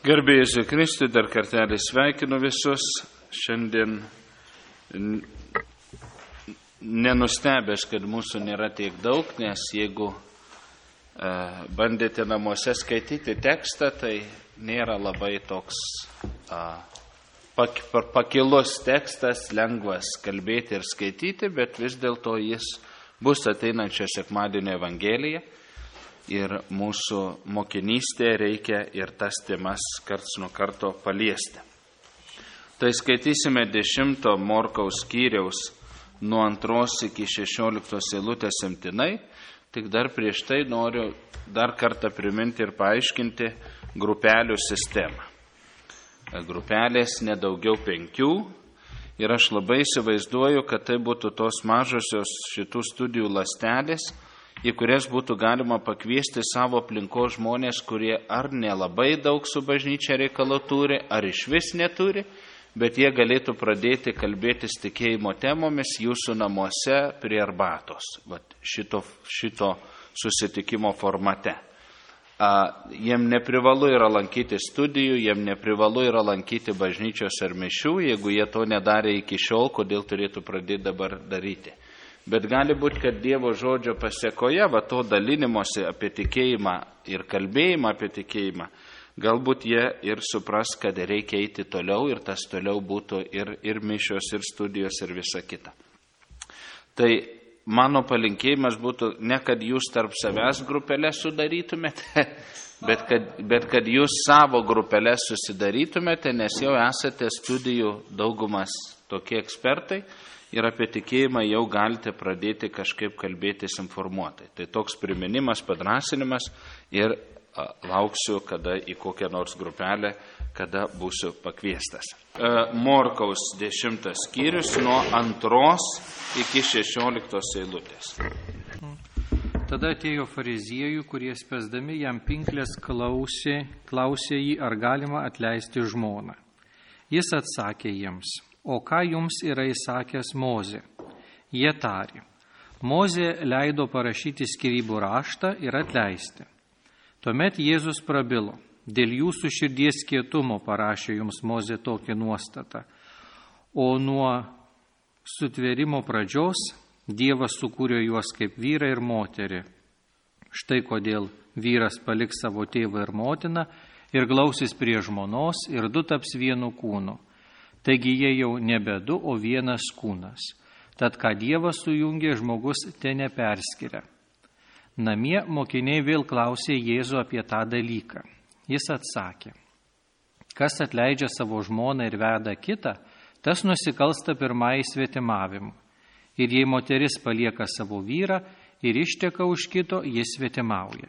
Garbė Jėzui Kristui, dar kartelį sveikinu visus. Šiandien nenustebęs, kad mūsų nėra tiek daug, nes jeigu bandėte namuose skaityti tekstą, tai nėra labai toks pakilus tekstas, lengvas kalbėti ir skaityti, bet vis dėlto jis bus ateinančio sekmadienio Evangelija. Ir mūsų mokinystė reikia ir tas temas karts nuo karto paliesti. Tai skaitysime 10 Morkaus skyriaus nuo 2 iki 16 eilutės imtinai, tik dar prieš tai noriu dar kartą priminti ir paaiškinti grupelių sistemą. Grupelės nedaugiau 5 ir aš labai įsivaizduoju, kad tai būtų tos mažosios šitų studijų ląstelės, į kurias būtų galima pakviesti savo aplinkos žmonės, kurie ar nelabai daug su bažnyčia reikalo turi, ar išvis neturi, bet jie galėtų pradėti kalbėtis tikėjimo temomis jūsų namuose prie arbatos, šito susitikimo formate. Jiem neprivalu yra lankyti studijų, jiem neprivalu yra lankyti bažnyčios ar mišių, jeigu jie to nedarė iki šiol, kodėl turėtų pradėti dabar daryti. Bet gali būti, kad Dievo žodžio pasiekoje, to dalinimosi apie tikėjimą ir kalbėjimą apie tikėjimą, galbūt jie ir supras, kad reikia eiti toliau ir tas toliau būtų ir mišios, ir studijos, ir visa kita. Tai mano palinkėjimas būtų ne, kad jūs tarp savęs grupelės sudarytumėte, bet kad jūs savo grupelės susidarytumėte, nes jau esate studijų daugumas tokie ekspertai, ir apie tikėjimą jau galite pradėti kažkaip kalbėtis informuotai. Tai toks priminimas, padrasinimas ir lauksiu, kada į kokią nors grupelę, kada būsiu pakviestas. Morkaus 10 skyrius nuo 2 iki 16 eilutės. Tada atėjo fariziejų, kurie spęsdami jam pinklės klausė jį, ar galima atleisti žmoną. Jis atsakė jiems: O ką jums yra įsakęs Mozė? Jie tarė: Mozė leido parašyti skyrybų raštą ir atleisti. Tuomet Jėzus prabilo: Dėl jūsų širdies kietumo parašė jums Mozė tokį nuostatą. O nuo sutvėrimo pradžios Dievas sukūrė juos kaip vyrą ir moterį. Štai kodėl vyras paliks savo tėvą ir motiną ir glausis prie žmonos ir du taps vienu kūnu. Taigi jie jau nebe du, o vienas kūnas. Tad ką Dievas sujungė, žmogus te neperskiria. Namie mokiniai vėl klausė Jėzų apie tą dalyką. Jis atsakė: Kas atleidžia savo žmoną ir veda kitą, tas nusikalsta pirmąjį svetimavimu. Ir jei moteris palieka savo vyrą ir išteka už kito, jis svetimauja.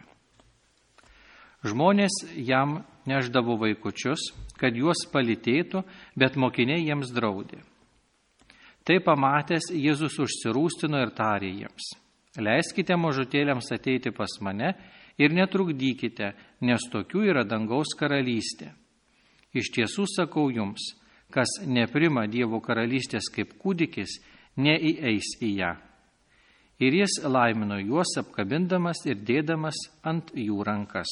Žmonės jam neždavo vaikučius, kad juos palytėtų, bet mokiniai jiems draudė. Tai pamatęs, Jėzus užsirūstino ir tarė jiems: Leiskite mažutėliams ateiti pas mane ir netrukdykite, nes tokių yra dangaus karalystė. Iš tiesų sakau jums, kas neprima Dievo karalystės kaip kūdikis, neįeis į ją. Ir jis laimino juos, apkabindamas ir dėdamas ant jų rankas.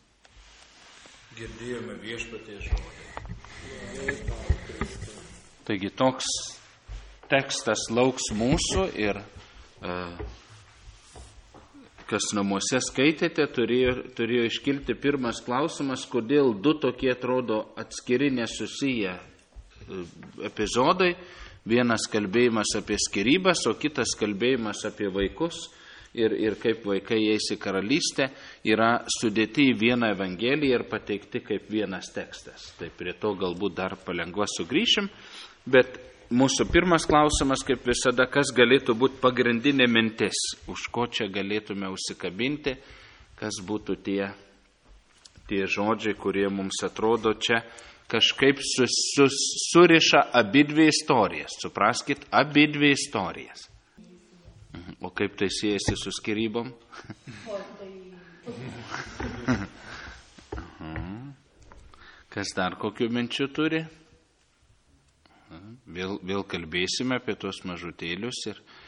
Girdėjome Viešpaties žodį. Taigi toks tekstas lauks mūsų ir kas namuose skaitėte, turėjo iškilti pirmas klausimas, kodėl du tokie atrodo atskiri nesusiję epizodai. Vienas kalbėjimas apie skyrybas, o kitas kalbėjimas apie vaikus. Ir kaip vaikai eis į karalystę, yra sudėti į vieną evangeliją ir pateikti kaip vienas tekstas. Tai prie to galbūt dar palengva sugrįšim, bet mūsų pirmas klausimas, kaip visada, kas galėtų būti pagrindinė mintis, už ko čia galėtume užsikabinti, kas būtų tie žodžiai, kurie mums atrodo čia kažkaip suriša abidvi istorijas. Supraskit, abidvi istorijas. O kaip tai siejasi su skyrybom? Kas dar kokių minčių turi? Vėl kalbėsime apie tuos mažutėlius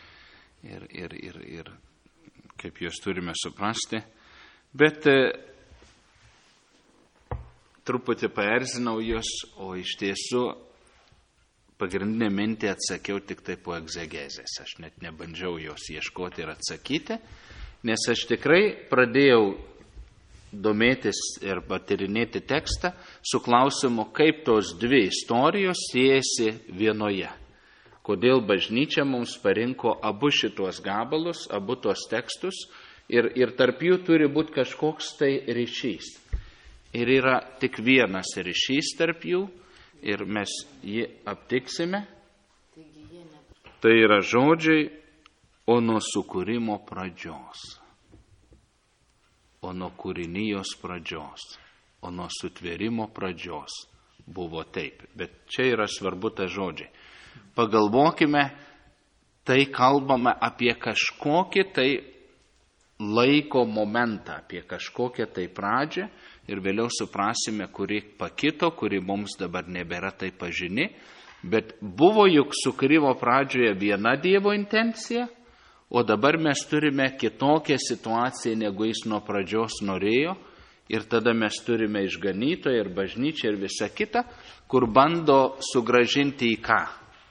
ir kaip juos turime suprasti. Bet truputį paerzinau jūs, o iš tiesų pagrindinę mintį atsakiau tik tai po egzegezės. Aš net nebandžiau jos ieškoti ir atsakyti, nes aš tikrai pradėjau domėtis ir patyrinėti tekstą su klausimu, kaip tos dvi istorijos siejasi vienoje. Kodėl bažnyčia mums parinko abu šitos gabalus, abu tos tekstus ir tarp jų turi būti kažkoks tai ryšys. Ir yra tik vienas ryšys tarp jų ir mes jį aptiksime. Tai yra žodžiai, o nuo sukūrimo pradžios, o nuo kūrinijos pradžios, o nuo sutvėrimo pradžios buvo taip. Bet čia yra svarbu ta žodžiai. Pagalvokime, tai kalbame apie kažkokį tai laiko momentą, apie kažkokią tai pradžią ir vėliau suprasime, kuri pakito, kuri mums dabar nebėra taip pažini, bet buvo juk sukūrimo pradžioje viena Dievo intencija, o dabar mes turime kitokią situaciją, negu jis nuo pradžios norėjo, ir tada mes turime išganytoją ir bažnyčią ir visą kitą, kur bando sugrąžinti į ką?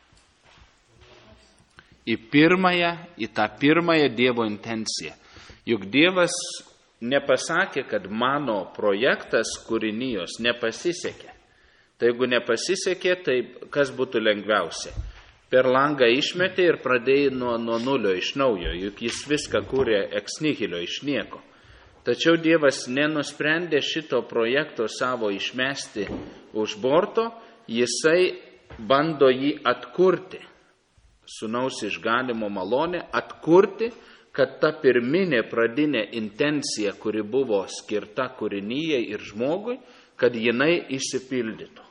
Į tą pirmąją Dievo intenciją. Juk Dievas nepasakė, kad mano projektas kūrinijos nepasisekė. Tai jeigu nepasisekė, tai kas būtų lengviausia? Per langą išmetė ir pradėjai nuo nulio iš naujo, juk jis viską kūrė ex nihilo iš nieko. Tačiau Dievas nenusprendė šito projekto savo išmesti už borto, jisai bando jį atkurti. Sūnaus išganimo malonė atkurti, kad ta pirminė pradinė intencija, kuri buvo skirta kūrinijai ir žmogui, kad jinai išsipildytų.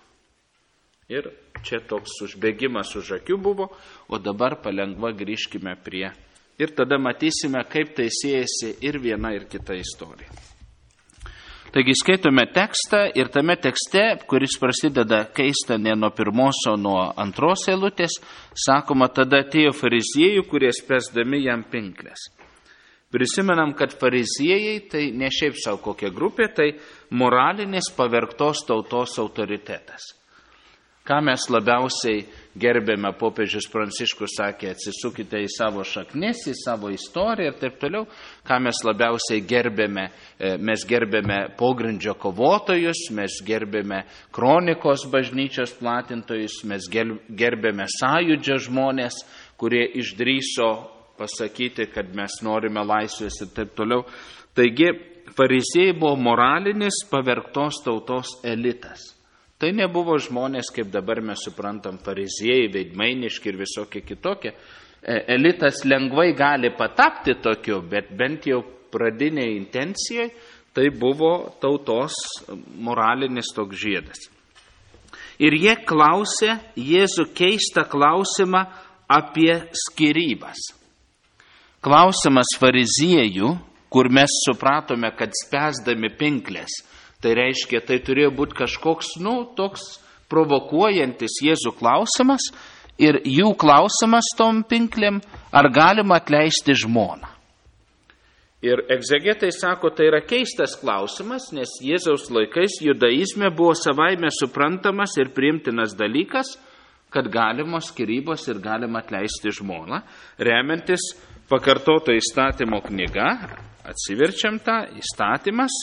Ir čia toks užbėgimas už akių buvo, o dabar palengva grįžkime prie. Ir tada matysime, kaip tai siejasi ir viena, ir kita istorija. Taigi skaitome tekstą ir tame tekste, kuris prasideda keista ne nuo pirmos, o nuo antros eilutės, sakoma, tada atėjo fariziejų, kurie spęsdami jam pinklės. Prisimenam, kad fariziejai tai ne šiaip savo kokia grupė, tai moralinis pavergtos tautos autoritetas. Ką mes labiausiai gerbėme, popiežius Pranciškus sakė, atsisukite į savo šaknis, į savo istoriją ir taip toliau. Ką mes labiausiai gerbėme, mes gerbėme pogrindžio kovotojus, mes gerbėme kronikos bažnyčios platintojus, mes gerbėme sąjūdžio žmonės, kurie išdrįso pasakyti, kad mes norime laisvės ir taip toliau. Taigi, fariziejai buvo moralinis pavergtos tautos elitas. Tai nebuvo žmonės, kaip dabar mes suprantam, fariziejai, veidmainiški ir visokie kitokie. Elitas lengvai gali patapti tokiu, bet bent jau pradinėje intencijoje tai buvo tautos moralinis toks žiedas. Ir jie klausė Jėzų keistą klausimą apie skyrybas. Klausimas fariziejų, kur mes supratome, kad spęsdami pinklės, tai reiškia, tai turėjo būti kažkoks, toks provokuojantis Jėzų klausimas ir jų klausimas tom pinklėm, ar galima atleisti žmoną. Ir egzegetai sako, tai yra keistas klausimas, nes Jėzaus laikais judaizme buvo savaime suprantamas ir priimtinas dalykas, kad galima skyrybos ir galima atleisti žmoną, remiantis pakartoto įstatymo knyga, atsiverčiam tą, įstatymas,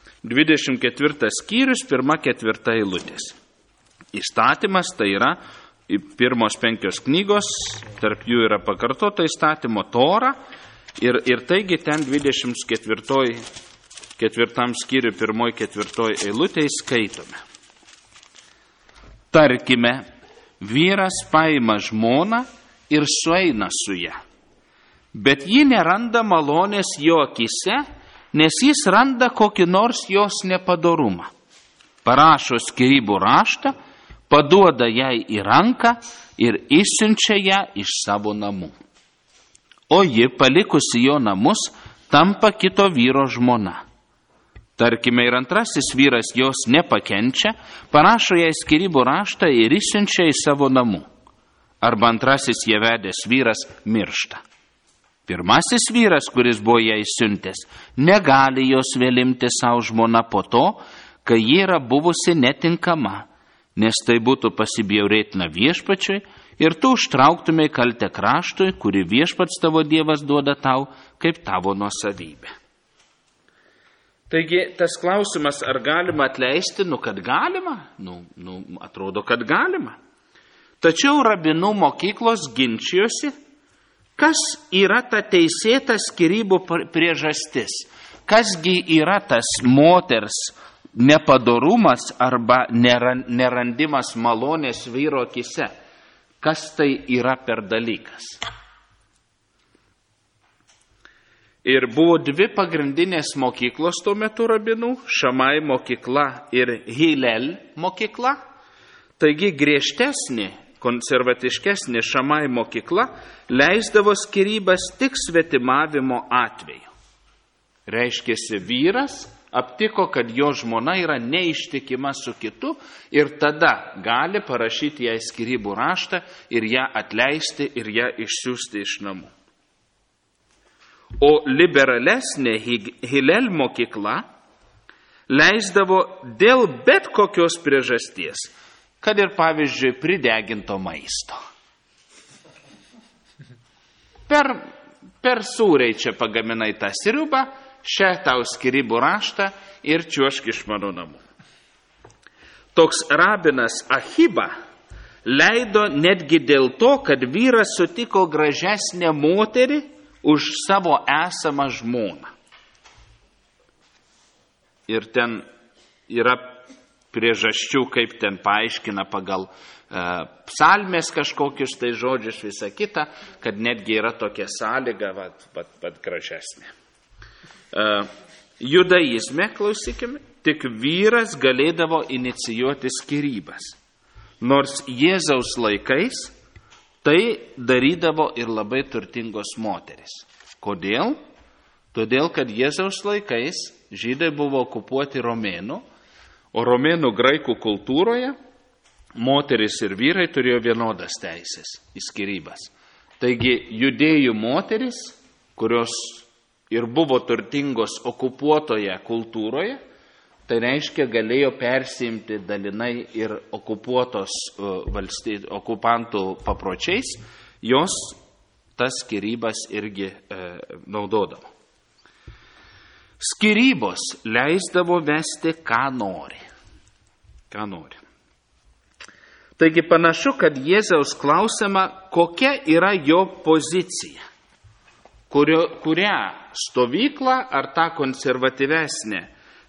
24 skyrius, 1-4 eilutės. Įstatymas tai yra pirmos 5 knygos, tarp jų yra pakartota įstatymo Tora ir taigi ten 24 skyrių 1-4 eilutėje skaitome. Tarkime, vyras paima žmoną ir sueina su ją, bet ji neranda malonės jo akise, nes jis randa kokį nors jos nepadorumą. Parašo skyrybų raštą, paduoda jai į ranką ir išsiunčia ją iš savo namų. O ji, palikusi jo namus, tampa kito vyro žmona. Tarkime, ir antrasis vyras jos nepakenčia, parašo jai skyrybų raštą ir išsiunčia iš savo namų. Arba antrasis ją vedęs vyras miršta. Pirmasis vyras, kuris buvo ją išsiuntęs, negali jos vėl imti savo žmoną po to, kai ji yra buvusi netinkama, nes tai būtų pasibjaurėtina viešpačiui ir tu užtrauktumei kaltę kraštui, kurį viešpats tavo Dievas duoda tau kaip tavo nuosavybė. Taigi tas klausimas, ar galima atleisti, kad galima, atrodo, kad galima. Tačiau rabinų mokyklos ginčijosi, kas yra ta teisėta skyrybų priežastis, kasgi yra tas moters nepadorumas arba nerandimas malonės vyro akise, kas tai yra per dalykas. Ir buvo dvi pagrindinės mokyklos tuo metu rabinų, Šamai mokykla ir Hilel mokykla. Taigi griežtesnė, konservatiškesnė Šamai mokykla leisdavo skyrybas tik svetimavimo atveju. Reiškėsi, vyras aptiko, kad jo žmona yra neištikima su kitu ir tada gali parašyti jai skyrybų raštą ir ją atleisti ir ją išsiųsti iš namų. O liberalesnė Hilel mokykla leisdavo dėl bet kokios priežasties, kad ir pavyzdžiui prideginto maisto. Per sūriai čia pagaminai tą sriubą, šią tau skyrybų raštą ir čiuošk iš mano namų. Toks rabinas Ahiba leido netgi dėl to, kad vyras sutiko gražesnę moterį už savo esamą žmoną. Ir ten yra priežasčių, kaip ten paaiškina pagal psalmės kažkokius tai žodžius, visą kitą, kad netgi yra tokia sąlyga, vat gražesnė. Judaizme, klausykime, tik vyras galėdavo inicijuoti skyrybas. Nors Jėzaus laikais tai darydavo ir labai turtingos moteris. Kodėl? Todėl, kad Jėzaus laikais žydai buvo okupuoti romėnų, o romėnų graikų kultūroje moteris ir vyrai turėjo vienodas teisės į skyrybas. Taigi judėjų moteris, kurios ir buvo turtingos okupuotoje kultūroje, tai reiškia galėjo persiimti dalinai ir okupuotos okupantų papročiais, jos tas skyrybas irgi naudodavo. Skyrybos leisdavo vesti ką nori. Taigi panašu, kad Jėzaus klausiama, kokia yra jo pozicija, kurią stovyklą ar tą konservatyvesnę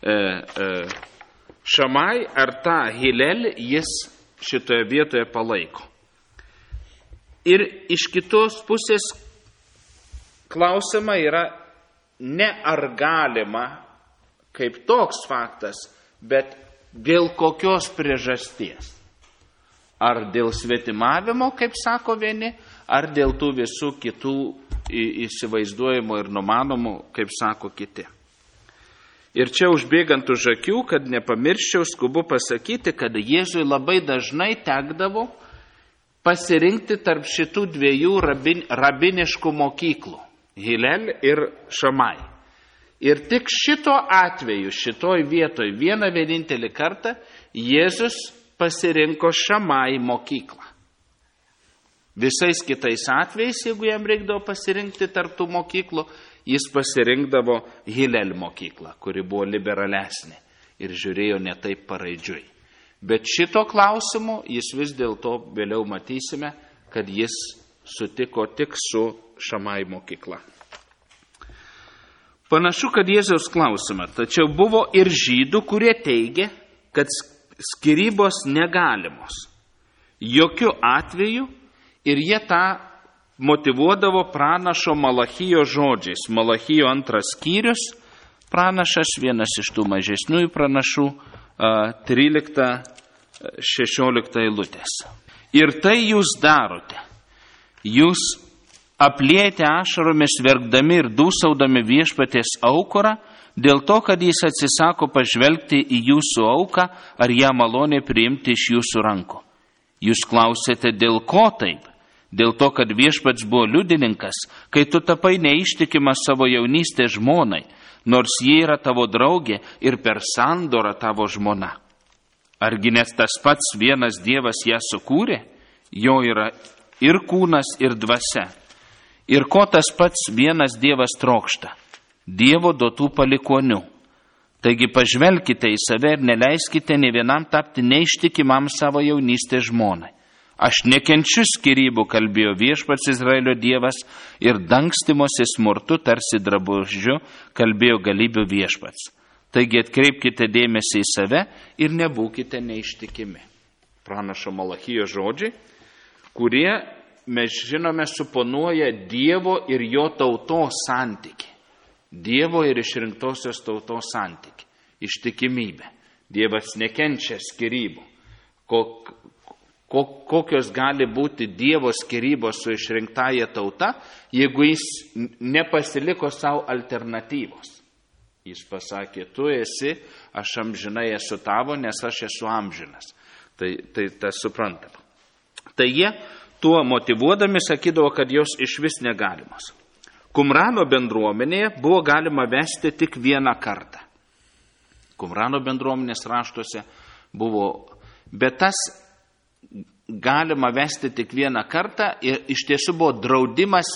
Šamai ar tą Hilel jis šitoje vietoje palaiko. Ir iš kitos pusės klausima yra ne ar galima kaip toks faktas, bet dėl kokios priežasties. Ar dėl svetimavimo, kaip sako vieni, ar dėl tų visų kitų įsivaizduojimų ir numanomų, kaip sako kiti. Ir čia užbėgant už akių, kad nepamirščiau, skubu pasakyti, kad Jėzui labai dažnai tekdavo pasirinkti tarp šitų dviejų rabiniškų mokyklų – Hilel ir Šamai. Ir tik šito atveju, šitoj vietoj, vieną vienintelį kartą Jėzus pasirinko Šamai mokyklą. Visais kitais atvejais, jeigu jam reikdavo pasirinkti tarp tų mokyklų, jis pasirinkdavo Hilel mokyklą, kuri buvo liberalesnė ir žiūrėjo ne taip paraidžiui. Bet šito klausimu jis vis dėlto vėliau matysime, kad jis sutiko tik su Šamai mokykla. Panašu, kad Jėzaus klausima, tačiau buvo ir žydų, kurie teigia, kad skyrybos negalimos. Jokiu atveju ir jie tą motyvuodavo pranašo Malachijo žodžiais. Malachijo 2 skyrius, pranašas, vienas iš tų mažesniųjų pranašų, 13-16 eilutės. Ir tai jūs darote. Jūs apliejate ašaromis verkdami ir dūsaudami viešpaties aukurą, dėl to, kad jis atsisako pažvelgti į jūsų auką, ar ją maloniai priimti iš jūsų rankų. Jūs klausėte, dėl ko taip? dėl to, kad Viešpats buvo liudininkas, kai tu tapai neištikimas savo jaunystės žmonai, nors ji yra tavo draugė ir per sandorą tavo žmona. Argi nes tas pats vienas Dievas ją sukūrė, jo yra ir kūnas, ir dvasia. Ir ko tas pats vienas Dievas trokšta? Dievo duotų palikonių. Taigi pažvelkite į save ir neleiskite nė vienam tapti neištikimam savo jaunystės žmonai. Aš nekenčiu skyrybų, kalbėjo Viešpats Izraelio Dievas, ir dangstymosi smurtu tarsi drabužiu, kalbėjo galybių Viešpats. Taigi atkreipkite dėmesį į save ir nebūkite neištikimi. Pranašo Malachijo žodžiai, kurie, mes žinome, suponuoja Dievo ir jo tautos santykį. Dievo ir išrinktosios tautos santykį. Ištikimybę. Dievas nekenčia skyrybų. Kokios gali būti Dievo skyrybos su išrinktąja tauta, jeigu jis nepasiliko savo alternatyvos. Jis pasakė, tu esi, aš amžinai esu tavo, nes aš esu amžinas. Tai suprantama. Tai jie tuo motyvuodami sakydavo, kad jos iš vis negalimos. Kumrano bendruomenėje buvo galima vesti tik vieną kartą. Kumrano bendruomenės raštuose buvo, bet tas galima vesti tik vieną kartą ir iš tiesų buvo draudimas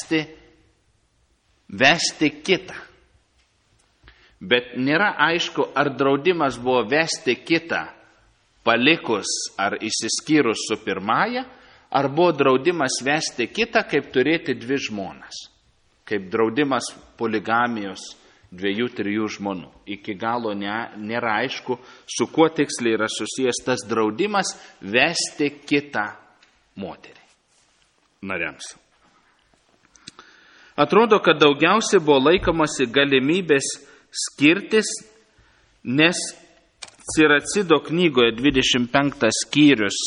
vesti kitą. Bet nėra aišku, ar draudimas buvo vesti kitą palikus ar išsiskyrus su pirmąja, ar buvo draudimas vesti kitą, kaip turėti dvi žmonas. Kaip draudimas poligamijos 2-3 žmonų. Iki galo nėra aišku, su kuo tiksliai yra susijęs tas draudimas vesti kitą moterį nariams. Atrodo, kad daugiausiai buvo laikomasi galimybės skirtis, nes Siracido knygoje 25 skyrius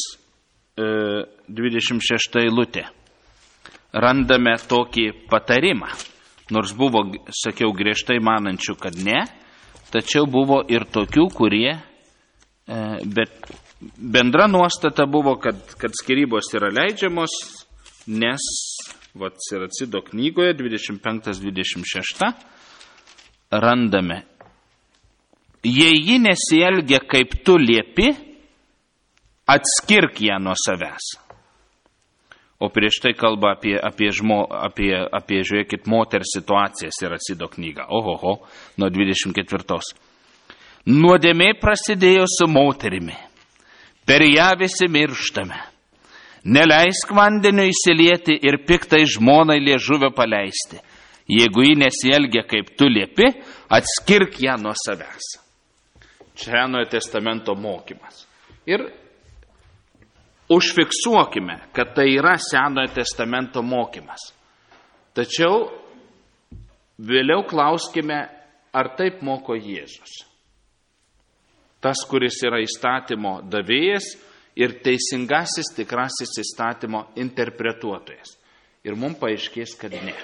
26 eilutė randame tokį patarimą. Nors buvo, sakiau, griežtai manančių, kad ne, tačiau buvo ir tokių, kurie, bet bendra nuostata buvo, kad skyrybos yra leidžiamos, nes Siracido knygoje 25-26 randame, jei ji nesielgia kaip tu liepi, atskirk ją nuo savęs. O prieš tai kalba apie žiūrėkit, moters situacijas ir Siracido knygą. Ohoho, nuo 24. Nuodėmė prasidėjo su moterimi. Per ją visi mirštame. Neleisk vandeniu įsilieti ir piktai žmonai liežuvio paleisti. Jeigu ji nesielgia kaip tu liepi, atskirk ją nuo savęs. Senojo testamento mokymas. Ir užfiksuokime, kad tai yra Senojo testamento mokymas. Tačiau vėliau klauskime, ar taip moko Jėzus. Tas, kuris yra įstatymo davėjas ir teisingasis tikrasis įstatymo interpretuotojas. Ir mums paaiškės, kad ne.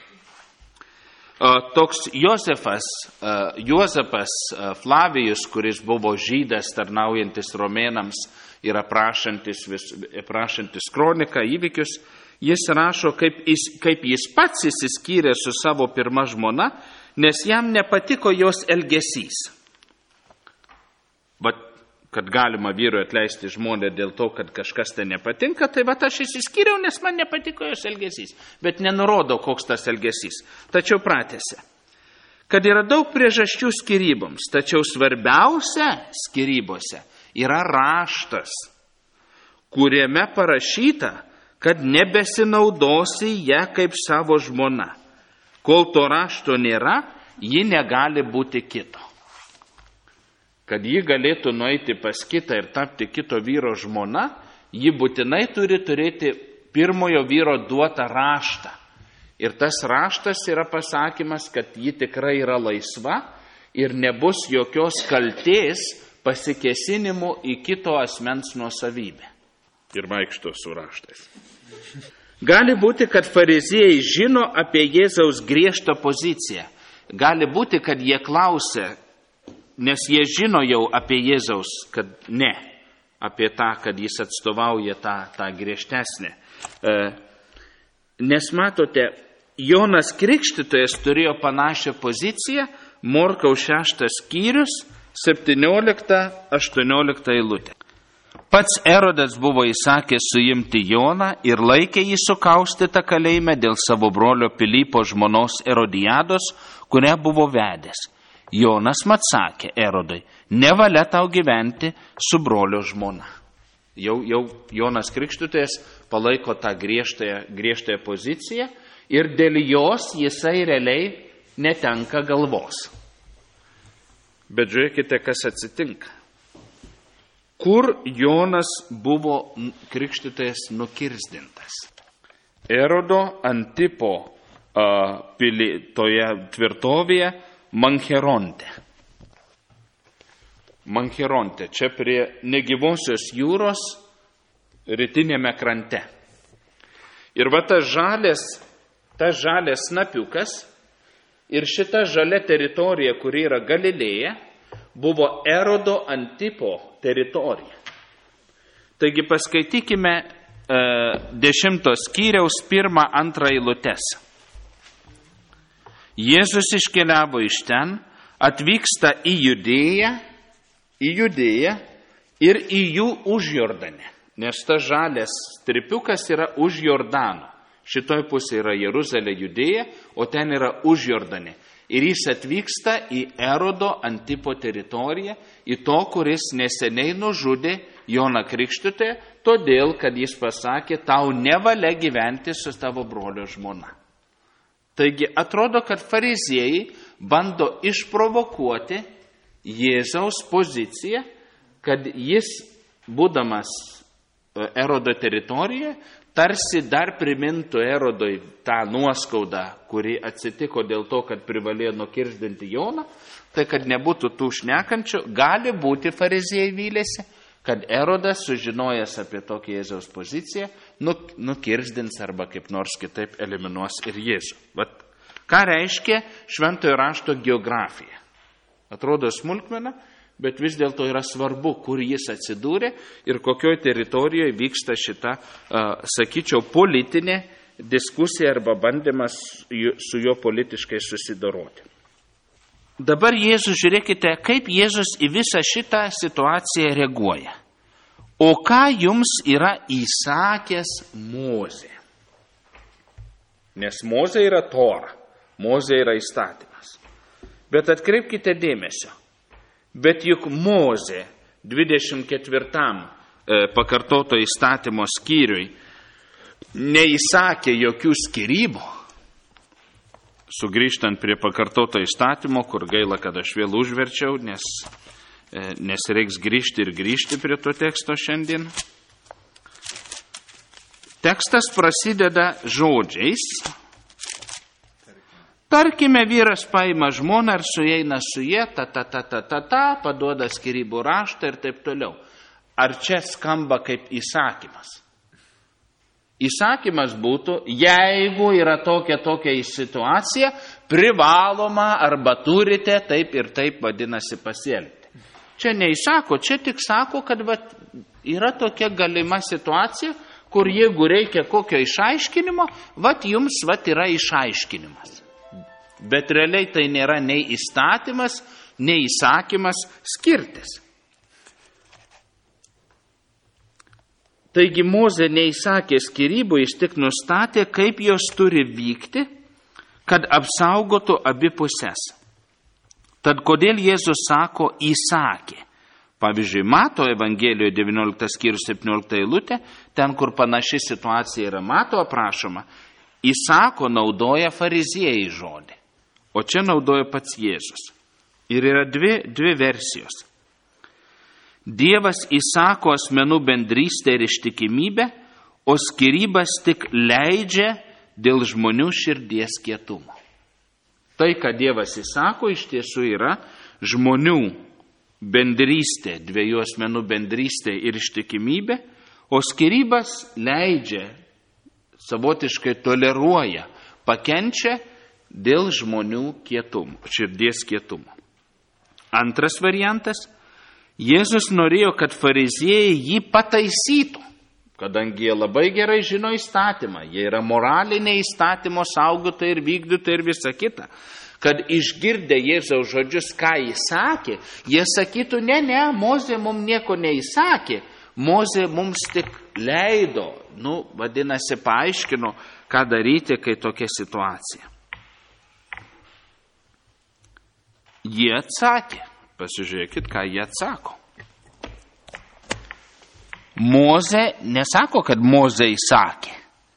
Toks Juozapas Flavijus, kuris buvo žydas tarnaujantis romėnams ir aprašantis kroniką įvykius, jis rašo, kaip jis pats išsiskyrė su savo pirma žmona, nes jam nepatiko jos elgesys. Bet kad galima vyrui atleisti žmonę dėl to, kad kažkas tai nepatinka, tai aš išsiskyriau, nes man nepatiko jos elgesys. Bet nenurodo, koks tas elgesys. Tačiau pratęsia, kad yra daug priežasčių skyryboms, tačiau svarbiausia skyrybose yra raštas, kuriame parašyta, kad nebesinaudosi ją kaip savo žmona. Kol to rašto nėra, ji negali būti kito. Kad ji galėtų nueiti pas kitą ir tapti kito vyro žmona, ji būtinai turi turėti pirmojo vyro duotą raštą. Ir tas raštas yra pasakymas, kad ji tikrai yra laisva ir nebus jokios kaltės pasikesinimų į kito asmens nuosavybę. Ir vaikšto su raštais. Gali būti, kad fariziejai žino apie Jėzaus griežtą poziciją. Gali būti, kad jie klausia, nes jie žino jau apie Jėzaus, kad ne, apie tą, kad jis atstovauja tą griežtesnę Nes matote, Jonas Krikštytojas turėjo panašią poziciją, Morkaus 6 skyrius, 17-18 eilutė. Pats Erodas buvo įsakęs suimti Joną ir laikė jį sukaustytą kalėjime dėl savo brolio Pilypo žmonos Erodijados, kurią buvo vedęs. Jonas mat sakė Erodui, nevalia tau gyventi su brolio žmona. Jau Jonas Krikštytojas palaiko tą griežtąją poziciją ir dėl jos jisai realiai netenka galvos. Bet žiūrėkite, kas atsitinka. Kur Jonas buvo Krikštytojas nukirzdintas? Erodo Antipo toje tvirtovėje Mancheronte. Mancheronte, čia prie negyvosios jūros rytinėme krante. Ir va tas žalias snapiukas ir šita žalia teritorija, kuri yra Galilėja, buvo Erodo Antipo teritorija. Taigi paskaitykime 10 skyriaus 1-2 eilutes. Jėzus iškeliavo iš ten, atvyksta į Judėją ir į jų užjordanę, nes tas žalias stripiukas yra už Jordano. Šitoj pusėje yra Jeruzalė, Judėja, o ten yra užjordanė. Ir jis atvyksta į Erodo Antipo teritoriją, į to, kuris neseniai nužudė Joną Krikštytoją, todėl, kad jis pasakė, tau nevalia gyventi su tavo brolio žmona. Taigi atrodo, kad fariziejai bando išprovokuoti Jėzaus poziciją, kad jis, būdamas Erodo teritorijoje, tarsi dar primintų Erodui tą nuoskaudą, kuri atsitiko dėl to, kad privalėjo nukirzdinti Joną, tai kad nebūtų tų šnekančių, gali būti fariziejai vylėsi, kad Erodas, sužinojęs apie tokią Jėzaus poziciją, nukirzdins arba kaip nors kitaip eliminuos ir Jėzų. Vat, ką reiškia šventojo rašto geografija? Atrodo smulkmena, bet vis dėlto yra svarbu, kur jis atsidūrė ir kokioj teritorijoje vyksta šita, sakyčiau, politinė diskusija arba bandymas su juo politiškai susidoroti. Dabar Jėzus, žiūrėkite, kaip Jėzus į visą šitą situaciją reaguoja. O ką jums yra įsakęs Mozė? Nes Mozė yra Tora, Mozė yra įstatymas. Bet atkreipkite dėmesio. Bet juk Mozė 24 pakartoto įstatymo skyriui neįsakė jokių skyrybų. Sugrįžtant prie pakartoto įstatymo, kur gaila, kad aš vėl užverčiau, nes reiks grįžti prie to teksto šiandien. Tekstas prasideda žodžiais. Tarkime, vyras paima žmoną ir sueina su jie, paduoda skyrybų raštą ir taip toliau. Ar čia skamba kaip įsakymas? Įsakymas būtų, jeigu yra tokia situacija, privaloma arba turite taip ir taip vadinasi pasielgti. Čia neįsako, čia tik sako, kad yra tokia galima situacija, kur jeigu reikia kokio išaiškinimo, jums yra išaiškinimas. Bet realiai tai nėra nei įstatymas, nei įsakymas skirtis. Taigi Mozė neįsakė skyrybų, jis tik nustatė, kaip jos turi vykti, kad apsaugotų abi pusės. Tad kodėl Jėzus sako įsakė? Pavyzdžiui, Mato Evangelijoje 19 skyrius 17 eilutė, ten, kur panaši situacija yra Mato aprašoma, įsako naudoja fariziejai žodį. O čia naudoja pats Jėzus. Ir yra dvi versijos. Dievas įsako asmenų bendrystę ir ištikimybę, o skyrybas tik leidžia dėl žmonių širdies kietumo. Tai, ką Dievas įsako, iš tiesų yra žmonių bendrystė, dviejų asmenų bendrystė ir ištikimybė, o skyrybas leidžia, savotiškai toleruoja, pakenčia dėl žmonių kietumo, širdies kietumo. Antras variantas, Jėzus norėjo, kad fariziejai jį pataisytų, kadangi jie labai gerai žino įstatymą, jie yra moraliniai įstatymo saugotojai ir vykdytojai ir visa kita, kad išgirdę Jėzaus žodžius, ką jis sakė, jie sakytų, ne, Mozė mums nieko neįsakė, Mozė mums tik leido, vadinasi, paaiškino, ką daryti, kai tokia situacija. Jie atsakė, pasižiūrėkit, ką jie atsako. Mozė nesako, kad Mozė įsakė.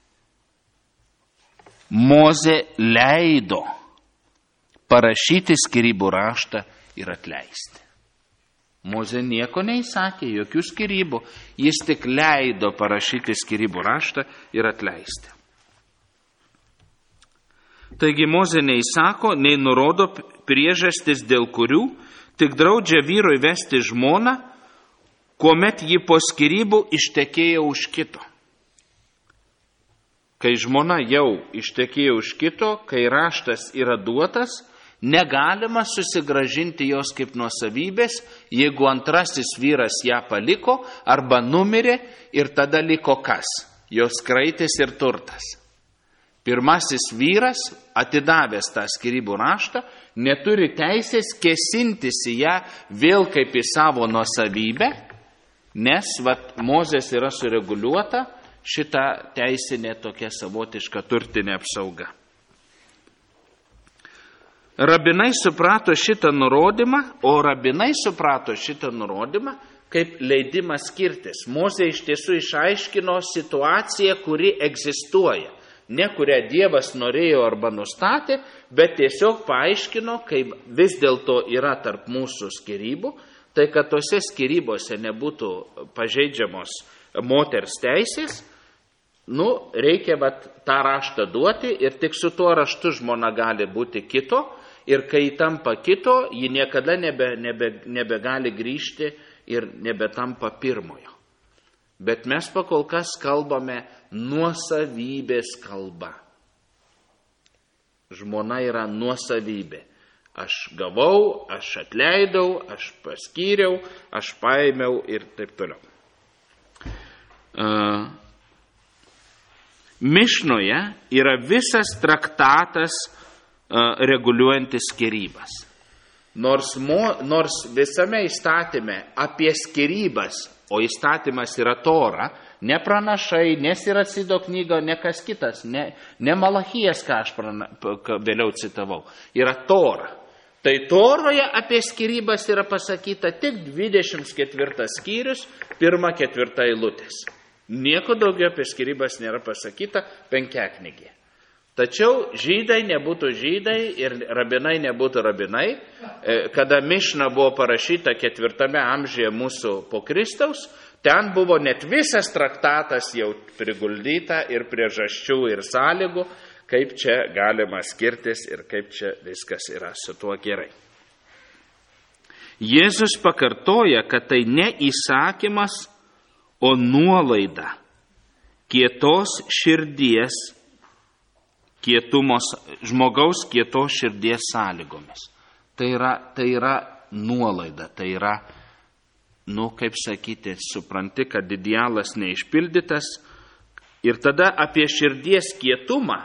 Mozė leido parašyti skyrybų raštą ir atleisti. Mozė nieko neįsakė, jokių skyrybų, jis tik leido parašyti skyrybų raštą ir atleisti. Taigi Mozė neįsako, nei nurodo priežastis, dėl kurių tik draudžia vyrui vesti žmoną, kuomet ji po skyrybų ištekėjo už kito. Kai žmona jau ištekėjo už kito, kai raštas yra duotas, negalima susigrąžinti jos kaip nuosavybės, jeigu antrasis vyras ją paliko arba numirė ir tada liko kas? Jos kraitis ir turtas. Pirmasis vyras, atidavęs tą skyrybų raštą, neturi teisės kėsintis į ją vėl kaip į savo nuosavybę, nes Mozės yra sureguliuota šita teisinė tokia savotiška turtinė apsauga. Rabinai suprato šitą nurodymą, kaip leidimą skirtis. Mozė iš tiesų išaiškino situaciją, kuri egzistuoja. Ne kurią Dievas norėjo arba nustatė, bet tiesiog paaiškino, kaip vis dėlto yra tarp mūsų skyrybų, tai kad tose skyrybose nebūtų pažeidžiamos moters teisės, reikia tą raštą duoti ir tik su tuo raštu žmona gali būti kito ir kai tampa kito, ji niekada nebegali grįžti ir nebetampa pirmojo. Bet mes pakol kas kalbame nuosavybės kalba. Žmona yra nuosavybė. Aš gavau, aš atleidau, aš paskyriau, aš paėmiau ir taip toliau. Mišnoje yra visas traktatas reguliuojantis skyrybas. Nors visame įstatyme apie skyrybas, o įstatymas yra Tora, ne pranašai, ne Siracido knyga, ne kas kitas, ne Malachijas, ką aš vėliau citavau, yra Tora. Tai Toroje apie skyrybas yra pasakyta tik 24 skyrius, 1-4 eilutės. Nieko daugiau apie skyrybas nėra pasakyta penkiaknygėje. Tačiau žydai nebūtų žydai ir rabinai nebūtų rabinai, kada Mišna buvo parašyta 4 amžiuje mūsų po Kristaus, ten buvo net visas traktatas jau priguldyta ir priežasčių ir sąlygų, kaip čia galima skirtis ir kaip čia viskas yra su tuo gerai. Jėzus pakartoja, kad tai ne įsakymas, o nuolaida kietos širdies, žmogaus kietos širdies sąlygomis. Tai yra nuolaida, tai yra, kaip sakyti, supranti, kad idealas neišpildytas ir tada apie širdies kietumą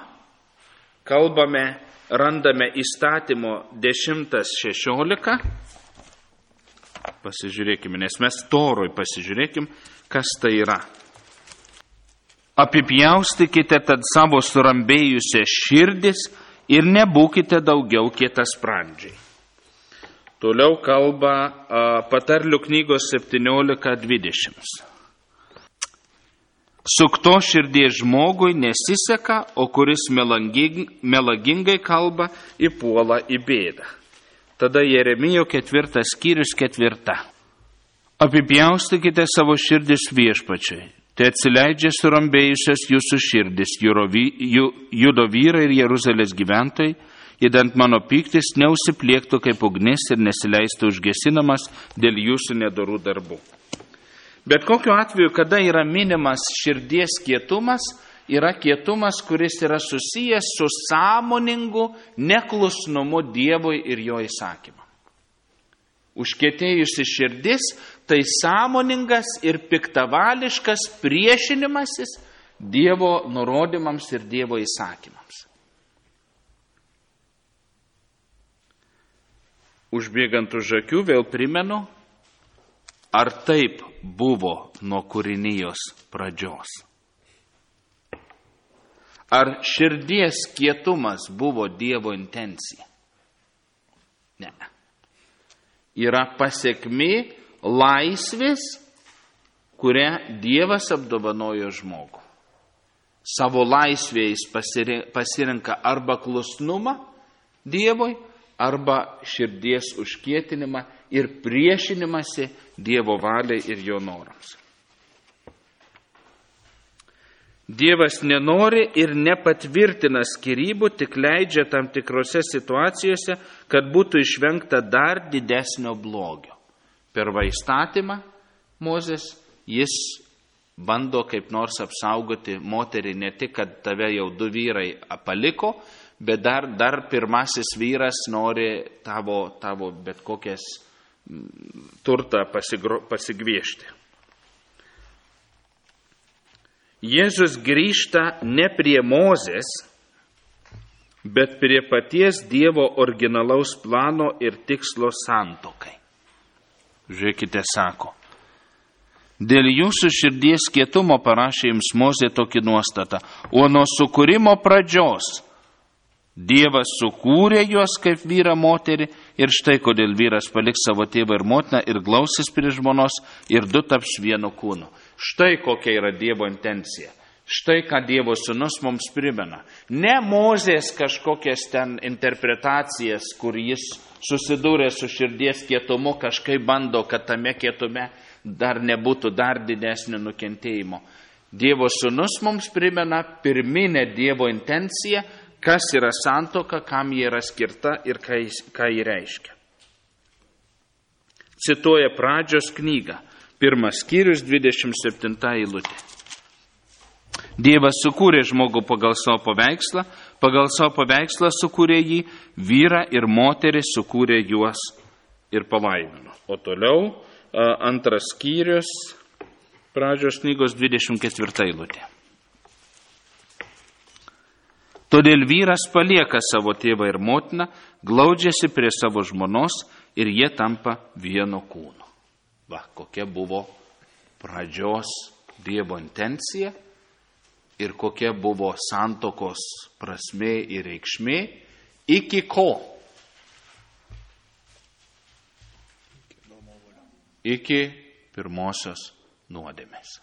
randame įstatymo 10.16. Pasižiūrėkime, nes mes Toroj pasižiūrėkim, kas tai yra. Apipjaustykite tad savo surambėjusias širdis ir nebūkite daugiau kietasprandžiai. Toliau kalba Patarlių knygos 17.20. Sukto širdies žmogui nesiseka, o kuris melagingai kalba, įpuola į bėdą. Tada Jeremijo 4 skyrius 4. Apipjaustykite savo širdis Viešpačiui. Tai atsileidžia surambėjusios jūsų širdis, Judo vyrai ir Jeruzalės gyventojai, idant mano pyktis neužsipliektų kaip ugnis ir nesileistų užgesinamas dėl jūsų nedorų darbų. Bet kokiu atveju, kada yra minimas širdies kietumas, yra kietumas, kuris yra susijęs su sąmoningu neklusnumu Dievui ir jo įsakymam. Užkietėjusi širdis tai sąmoningas ir piktavališkas priešinimasis Dievo nurodymams ir Dievo įsakymams. Užbėgant už akių vėl primenu, ar taip buvo nuo kūrinijos pradžios. Ar širdies kietumas buvo Dievo intencija? Ne. Yra pasiekmė laisvės, kurią Dievas apdovanojo žmogų. Savo laisvėje jis pasirenka arba klusnumą Dievui, arba širdies užkietinimą ir priešinimąsi Dievo valiai ir jo norams. Dievas nenori ir nepatvirtina skyrybų, tik leidžia tam tikrose situacijose, kad būtų išvengta dar didesnio blogio. Per įstatymą Mozės jis bando kaip nors apsaugoti moterį, ne tik, kad tave jau 2 vyrai paliko, bet dar pirmasis vyras nori tavo bet kokias turtą pasigviešti. Jėzus grįžta ne prie Mozės, bet prie paties Dievo originalaus plano ir tikslo santuokai. Žiūrėkite, sako, dėl jūsų širdies kietumo parašė jums Mozė tokį nuostatą, o nuo sukūrimo pradžios Dievas sukūrė juos kaip vyrą moterį ir štai kodėl vyras paliks savo tėvą ir motiną ir glausis prie žmonos ir 2 taps vienu kūnu. Štai kokia yra Dievo intencija. Štai ką Dievo sūnus mums primena. Ne Mozės kažkokias ten interpretacijas, kur jis susidūrė su širdies kietumu, kažkaip bando, kad tame kietume dar nebūtų dar didesnio nukentėjimo. Dievo sūnus mums primena pirminę Dievo intenciją, kas yra santuoka, kam ji yra skirta ir ką ji reiškia. Cituoja Pradžios knygą, 1 skyrius, 27 eilutė. Dievas sukūrė žmogų pagal savo paveikslą sukūrė jį, vyrą ir moterį sukūrė juos ir palaimino. O toliau 2 skyrius, Pradžios knygos 24 eilutė. Todėl vyras palieka savo tėvą ir motiną, glaudžiasi prie savo žmonos ir jie tampa vieno kūnu. Va, kokia buvo pradžios Dievo intencija ir kokia buvo santuokos prasmė ir reikšmė, iki ko? Iki pirmosios nuodėmės.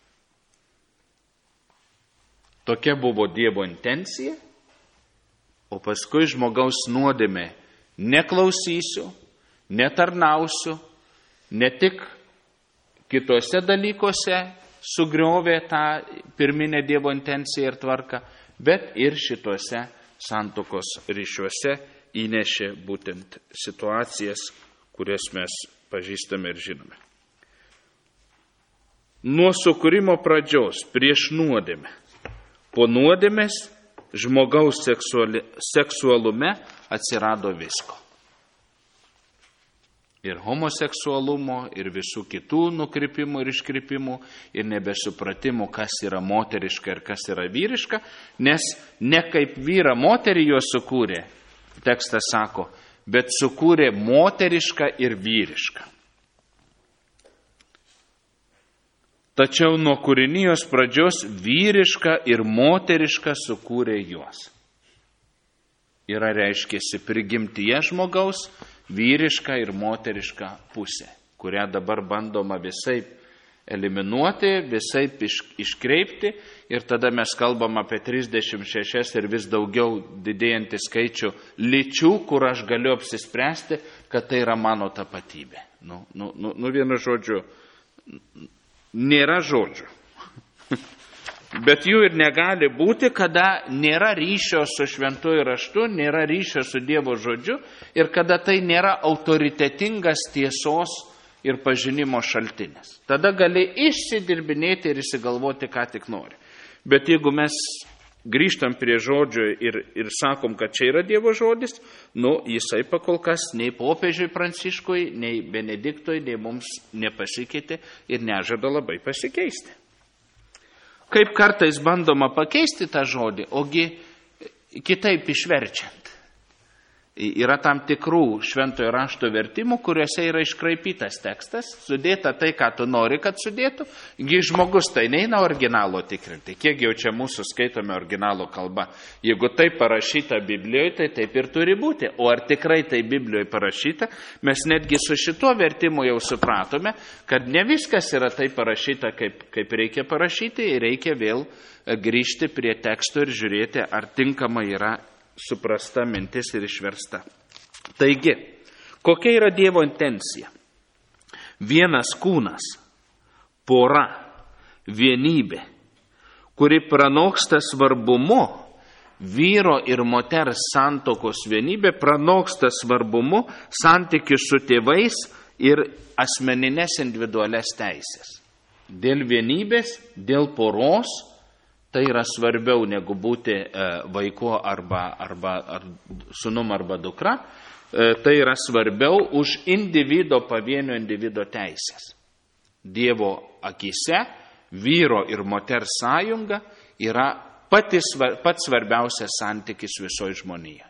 Tokia buvo Dievo intencija, o paskui žmogaus nuodėmė neklausysiu, netarnausiu, ne tik kitose dalykuose sugriovė tą pirminę Dievo intenciją ir tvarką, bet ir šituose santuokos ryšiuose įnešė būtent situacijas, kurias mes pažįstame ir žinome. Nuo sukūrimo pradžios prieš nuodėmę. Po nuodėmės žmogaus seksualume atsirado visko. Ir homoseksualumo, ir visų kitų nukrypimų ir iškrypimų, ir nebesupratimų, kas yra moteriška ir kas yra vyriška, nes ne kaip vyrą moterį juos sukūrė, tekstas sako, bet sukūrė moterišką ir vyrišką. Tačiau nuo kūrinijos pradžios vyriška ir moteriška sukūrė juos. Yra reiškėsi prigimtyje žmogaus vyriška ir moteriška pusė, kurią dabar bandoma visaip eliminuoti, visaip iškreipti ir tada mes kalbam apie 36 ir vis daugiau didėjantį skaičių lyčių, kur aš galiu apsispręsti, kad tai yra mano tapatybė. Vienu žodžiu, nėra žodžių. Bet jų ir negali būti, kada nėra ryšio su šventuoju raštu, nėra ryšio su Dievo žodžiu ir kada tai nėra autoritetingas tiesos ir pažinimo šaltinis. Tada gali išsidirbinėti ir įsigalvoti, ką tik nori. Bet jeigu mes grįžtam prie žodžio ir sakom, kad čia yra Dievo žodis, jisai pakol kas nei popiežiui Pranciškui, nei Benediktui, nei mums nepasikeitė ir nežada labai pasikeisti. Kaip kartais bandoma pakeisti tą žodį, ogi kitaip išverčiant. Yra tam tikrų šventojo rašto vertimų, kuriuose yra iškraipytas tekstas, sudėta tai, ką tu nori, kad sudėtų, žmogus tai neina originalo tikrinti. Kiek jau čia mūsų skaitome originalo kalba. Jeigu tai parašyta Biblijoje, tai taip ir turi būti. O ar tikrai tai Biblijoje parašyta, mes netgi su šituo vertimu jau supratome, kad ne viskas yra taip parašyta, kaip reikia parašyti, ir reikia vėl grįžti prie teksto ir žiūrėti, ar tinkamai yra suprasta mintis ir išversta. Taigi, kokia yra Dievo intencija? Vienas kūnas, pora, vienybė, kuri pranoksta svarbumu, vyro ir moters santuokos vienybė pranoksta svarbumu santykių su tėvais ir asmeninės individualias teisės. Dėl vienybės, dėl poros, tai yra svarbiau negu būti vaiku arba sūnum arba dukra, tai yra svarbiau už pavienio individo teisės. Dievo akise vyro ir moters sąjunga yra pats svarbiausias santykis visoje žmonijoje.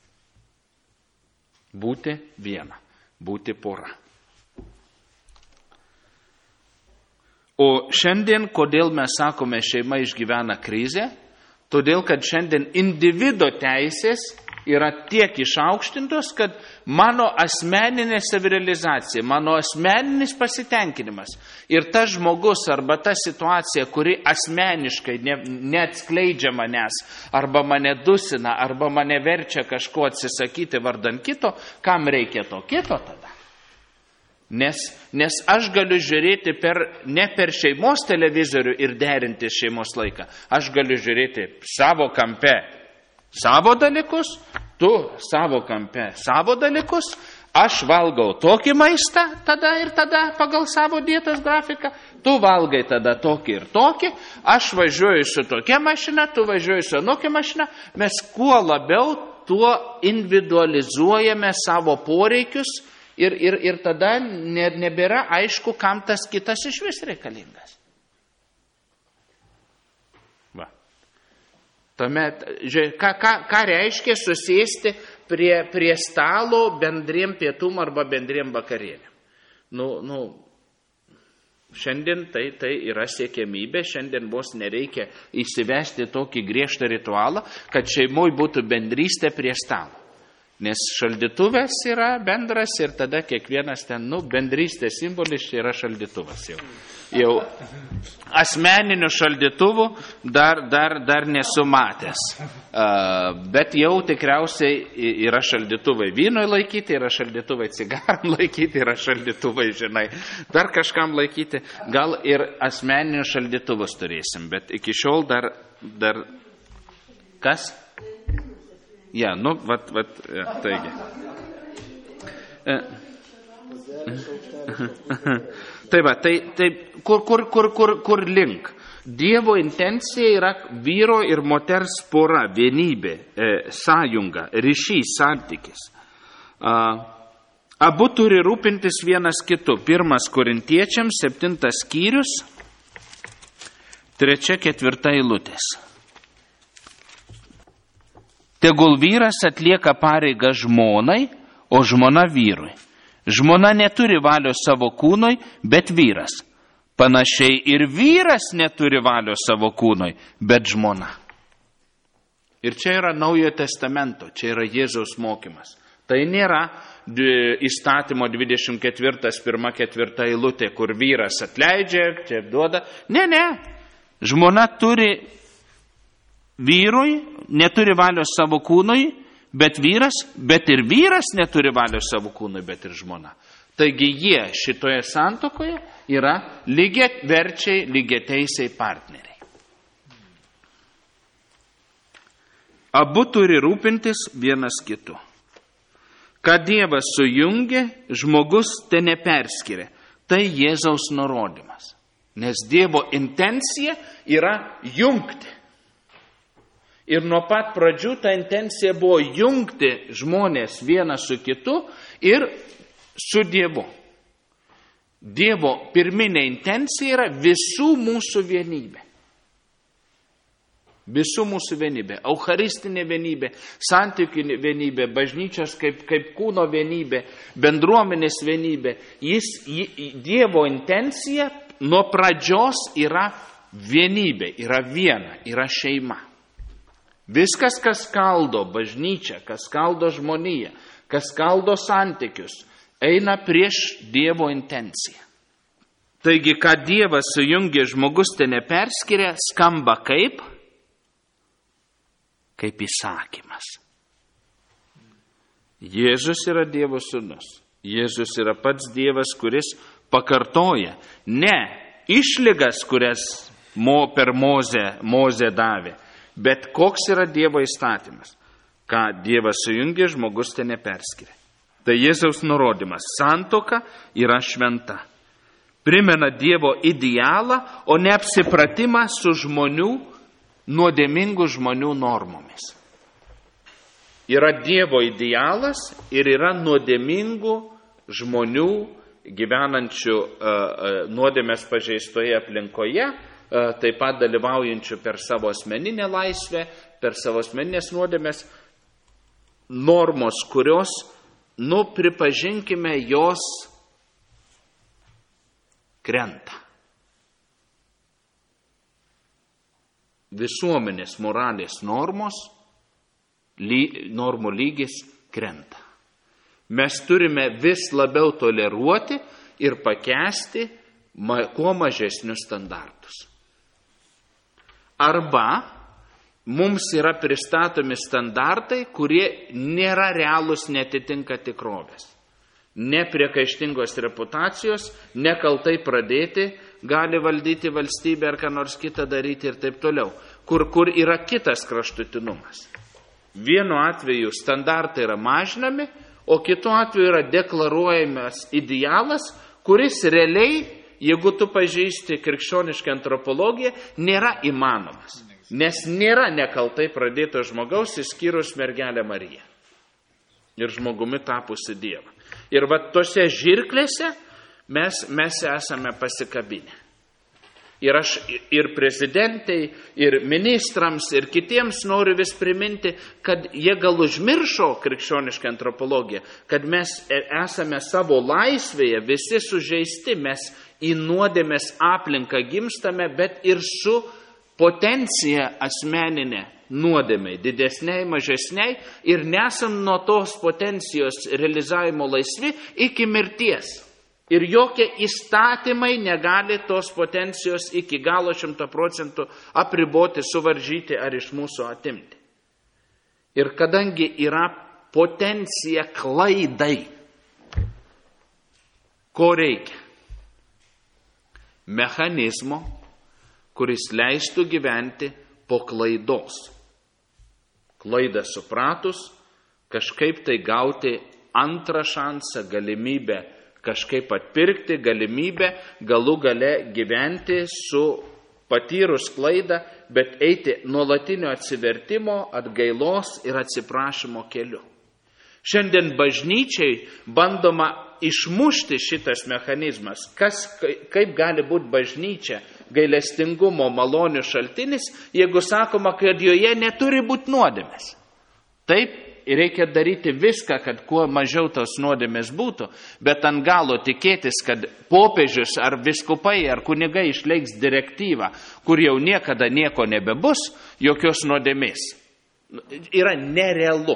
Būti viena, būti pora. O šiandien, kodėl mes sakome, šeima išgyvena krizę? Todėl, kad šiandien individo teisės yra tiek išaukštintos, kad mano asmeninė savirealizacija, mano asmeninis pasitenkinimas ir tas žmogus arba ta situacija, kuri asmeniškai neatskleidžia manęs, arba mane dusina, arba mane verčia kažko atsisakyti vardan kito, kam reikia to kito tada? Nes aš galiu žiūrėti ne per šeimos televizorių ir derinti šeimos laiką. Aš galiu žiūrėti savo kampe savo dalykus, tu savo kampe savo dalykus, aš valgau tokį maistą tada ir tada pagal savo dietos grafiką, tu valgai tada tokį ir tokį, aš važiuoju su tokia mašina, tu važiuoji su anokia mašina, mes kuo labiau tuo individualizuojame savo poreikius, Ir tada nebėra aišku, kam tas kitas iš vis reikalingas. Va. Tuomet, ką reiškia susėsti prie stalo bendriem pietum arba bendriem vakarėliam? Šiandien tai yra siekiamybė, šiandien vos nereikia įsivesti tokį griežtą ritualą, kad šeimoje būtų bendrystė prie stalo. Nes šaldytuvas yra bendras ir tada kiekvienas ten, bendrystės simbolis čia yra šaldytuvas jau. Asmeninių šaldytuvų dar nesu matęs. Bet jau tikriausiai yra šaldytuvai vynui laikyti, yra šaldytuvai cigaram laikyti, yra šaldytuvai, dar kažkam laikyti. Gal ir asmeninių šaldytuvus turėsim, bet iki šiol dar kas? Ja, taigi. Tai kur link? Dievo intencija yra vyro ir moters pora, vienybė, sąjunga, ryšys, santykis. Abu turi rūpintis vienas kitu. 1 Korintiečiams 7 skyrius, 3-4 eilutės. Tegul vyras atlieka pareigą žmonai, o žmona vyrui. Žmona neturi valios savo kūnui, bet vyras. Panašiai ir vyras neturi valios savo kūnui, bet žmona. Ir čia yra Naujojo testamento, čia yra Jėzaus mokymas. Tai nėra įstatymo 24, 1-4 eilutė, kur vyras atleidžia, čia duoda. Ne. Žmona turi vyrui, neturi valios savo kūnui, bet ir vyras neturi valios savo kūnui, bet ir žmona. Taigi jie šitoje santuokoje yra lygiaverčiai, lygiateisiai partneriai. Abu turi rūpintis vienas kitu. Ką Dievas sujungė, žmogus te neperskiria. Tai Jėzaus nurodymas. Nes Dievo intencija yra jungti. Ir nuo pat pradžių ta intencija buvo jungti žmonės vieną su kitu ir su Dievu. Dievo pirminė intencija yra visų mūsų vienybė. Visų mūsų vienybė. Eucharistinė vienybė, santykinė vienybė, bažnyčios kaip kūno vienybė, bendruomenės vienybė. Dievo intencija nuo pradžios yra vienybė, yra viena, yra šeima. Viskas, kas skaldo bažnyčią, kas skaldo žmoniją, kas skaldo santykius, eina prieš Dievo intenciją. Taigi, ką Dievas sujungė, žmogus te neperskiria, skamba kaip įsakymas. Jėzus yra Dievo sūnus. Jėzus yra pats Dievas, kuris pakartoja ne išlygas, kurias per Mozę davė, bet koks yra Dievo įstatymas. Ką Dievas sujungė, žmogus te neperskiria. Tai Jėzaus nurodymas. Santuoka yra šventa. Primena Dievo idealą, o ne apsipratimą su nuodėmingų žmonių normomis. Yra Dievo idealas ir yra nuodėmingų žmonių gyvenančių nuodėmės pažeistoje aplinkoje, taip pat dalyvaujančių per savo asmeninę laisvę, per savo asmeninės nuodėmės normos, kurios, pripažinkime, jos krenta. Visuomenės moralės normų lygis krenta. Mes turime vis labiau toleruoti ir pakęsti kuo mažesnius standartus. Arba mums yra pristatomi standartai, kurie nėra realūs, netitinka tikrovės. Nepriekaištingos reputacijos, nekaltai pradėti, gali valdyti valstybę ar ką nors kitą daryti ir taip toliau, kur yra kitas kraštutinumas. Vienu atveju standartai yra mažinami, o kitu atveju yra deklaruojamas idealas, kuris realiai, jeigu tu pažįsti krikščionišką antropologiją, nėra įmanomas. Nes nėra nekaltai pradėto žmogaus, išskyrus mergelę Mariją ir žmogumi tapusi Dievą. Ir tose žirklėse mes esame pasikabinę. Ir aš ir prezidentai, ir ministrams, ir kitiems noriu vis priminti, kad jie gal užmiršo krikščionišką antropologiją, kad mes esame savo laisvėje visi sužeisti, mes į nuodėmės aplinką gimstame, bet ir su potencija asmeninė nuodėmei, didesniai, mažesniai, ir nesam nuo tos potencijos realizavimo laisvi iki mirties. Ir jokie įstatymai negali tos potencijos iki galo 100% apriboti, suvaržyti ar iš mūsų atimti. Ir kadangi yra potencija klaidai, ko reikia? Mechanizmo, kuris leistų gyventi po klaidos. Klaidą supratus, kažkaip tai gauti antrą šansą, galimybę kažkaip atpirkti, galimybę galų gale gyventi su patyrus klaidą, bet eiti nuolatinio atsivertimo, atgailos ir atsiprašymo keliu. Šiandien bažnyčiai bandoma išmušti šitas mechanizmas. Kaip gali būti bažnyčia gailestingumo malonių šaltinis, jeigu sakoma, kad joje neturi būti nuodėmės. Taip, reikia daryti viską, kad kuo mažiau tos nuodėmės būtų, bet ant galo tikėtis, kad popiežius ar viskupai ar kunigai išleiks direktyvą, kur jau niekada nieko nebebus, jokios nuodėmės. Yra nerealu.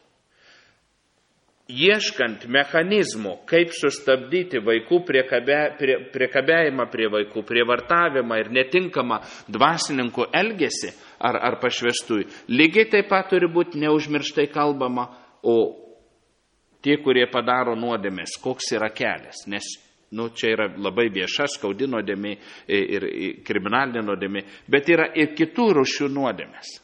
Ieškant mechanizmų, kaip sustabdyti vaikų priekabiavimą prie vaikų, prievartavimą ir netinkamą dvasininkų elgesį ar pašvestųjų, lygiai taip pat turi būti neužmirštai kalbama, o tie, kurie padaro nuodėmės, koks yra kelias, nes čia yra labai vieša, skaudi nuodėmė ir kriminalinė nuodėmė, bet yra ir kitų rūšių nuodėmės.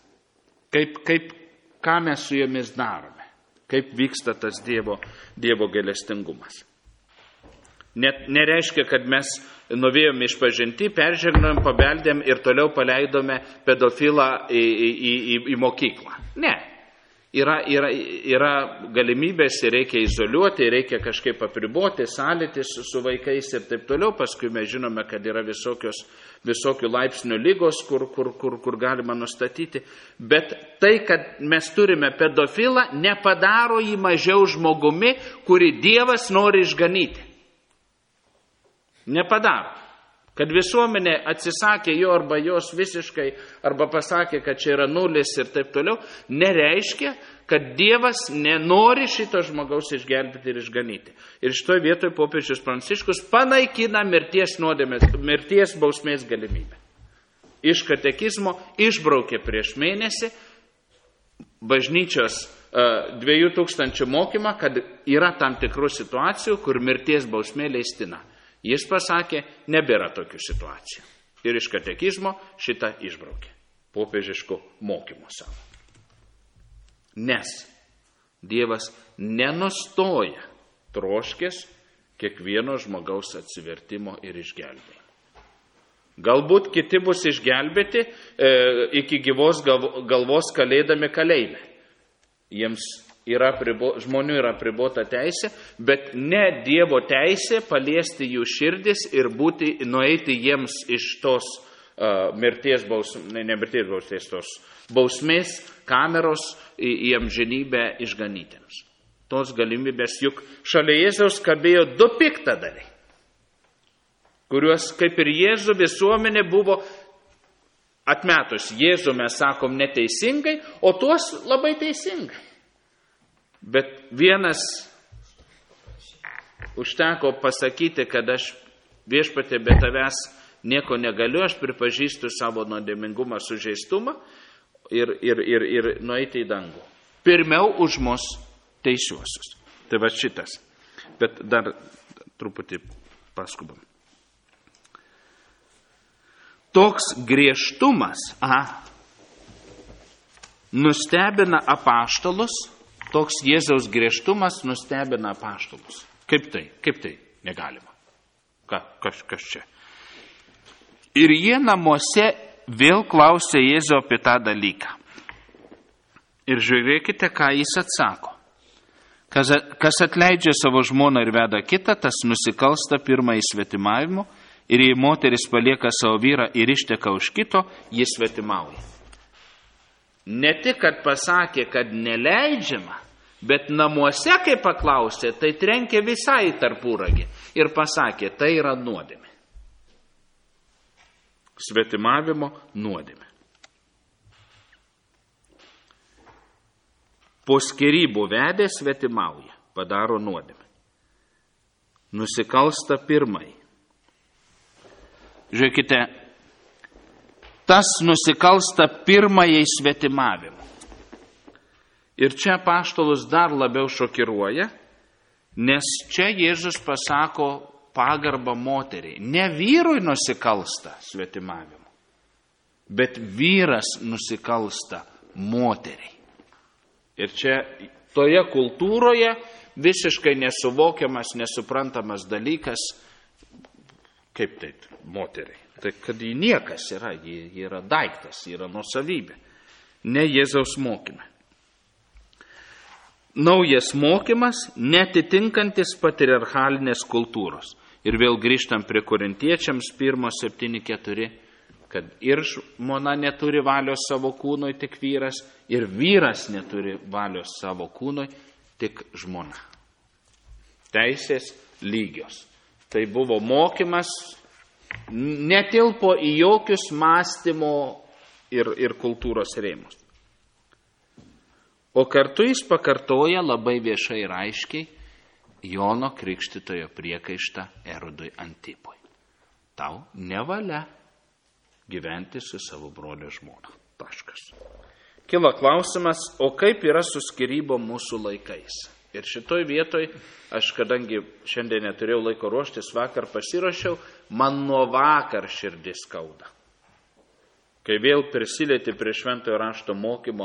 Ką mes su jomis darome? Kaip vyksta tas Dievo gailestingumas. Nereiškia, kad mes nuvėjom išpažinti, peržegnojom, pabeldėm ir toliau paleidome pedofilą į mokyklą. Ne. Yra galimybės ir reikia izoliuoti, reikia kažkaip apriboti, sąlytis su vaikais ir taip toliau. Paskui mes žinome, kad yra visokių laipsnių lygos, kur galima nustatyti. Bet tai, kad mes turime pedofilą, nepadaro jį mažiau žmogumi, kurį Dievas nori išganyti. Nepadaro. Kad visuomenė atsisakė jo arba jos visiškai, arba pasakė, kad čia yra nulis ir taip toliau, nereiškia, kad Dievas nenori šito žmogaus išgelbėti ir išganyti. Ir šitoje vietoje popiežius Pranciškus panaikina mirties bausmės galimybę. Iš katekizmo išbraukė prieš mėnesį bažnyčios 2000 mokymą, kad yra tam tikrų situacijų, kur mirties bausmė leistina. Jis pasakė, nebėra tokių situacijų. Ir iš katekizmo šitą išbraukė. Popiežiškų mokymų savo. Nes Dievas nenustoja troškės kiekvieno žmogaus atsivertimo ir išgelbėjimo. Galbūt kiti bus išgelbėti iki gyvos galvos kalėdami kalėjime. Jiems žmonių yra apribota teisė, bet ne Dievo teisė paliesti jų širdis ir nueiti jiems iš tos bausmės kameros į amžinybę išganytėms. Tos galimybės, juk šalia Jėzaus kabėjo 2 piktadariai, kuriuos kaip ir Jėzų visuomenė buvo atmetus. Jėzų mes sakom neteisingai, o tuos labai teisingai. Bet vienas užteko pasakyti, kad aš viešpatie be tavęs nieko negaliu, aš pripažįstu savo nuodėmingumą, sužeistumą ir nueiti į dangų. Pirmiau už mus teisiuosius. Tai va šitas. Bet dar truputį paskubam. Toks griežtumas nustebina apaštalus. Toks Jėzaus griežtumas nustebina apaštalus. Kaip tai? Negalima. Kas čia? Ir jie namuose vėl klausė Jėzų apie tą dalyką. Ir žiūrėkite, ką jis atsako. Kas atleidžia savo žmoną ir veda kitą, tas nusikalsta pirmąjį svetimavimu, ir jei moteris palieka savo vyrą ir išteka už kito, jis svetimauja. Ne tik, kad pasakė, kad neleidžiama, bet namuose, kai paklausė, tai trenkė visai tarpuragį ir pasakė, tai yra nuodėmė. Svetimavimo nuodėmė. Po skyrybų vedė svetimauja, padaro nuodėmę. Nusikalsta pirmai. Žiūrėkite, tas nusikalsta pirmajai svetimavimu. Ir čia apaštalus dar labiau šokiruoja, nes čia Jėzus pasako pagarbą moteriai. Ne vyrui nusikalsta svetimavimu, bet vyras nusikalsta moteriai. Ir čia toje kultūroje visiškai nesuvokiamas, nesuprantamas dalykas, kaip tai moteriai. Tai kad ji niekas yra, ji yra daiktas, ji yra nuosavybė. Ne Jėzaus mokyme. Naujas mokymas, netitinkantis patriarchalinės kultūros. Ir vėl grįžtam prie korintiečiams 1:7-4, kad ir žmona neturi valios savo kūnui, tik vyras, ir vyras neturi valios savo kūnui, tik žmona. Teisės lygios. Tai buvo mokymas, netilpo į jokius mąstymo ir kultūros rėmus. O kartu jis pakartoja labai viešai ir aiškiai Jono Krikštytojo priekaištą Erodui Antipui. Tau nevalia gyventi su savo brolio žmona. Taškas. Kilo klausimas, o kaip yra su skyrybom mūsų laikais? Ir šitoj vietoj, aš kadangi šiandien neturėjau laiko ruoštis, vakar pasiruošiau, man nuo vakar širdis skauda. Kai vėl prisilieti prie šventojo rašto mokymo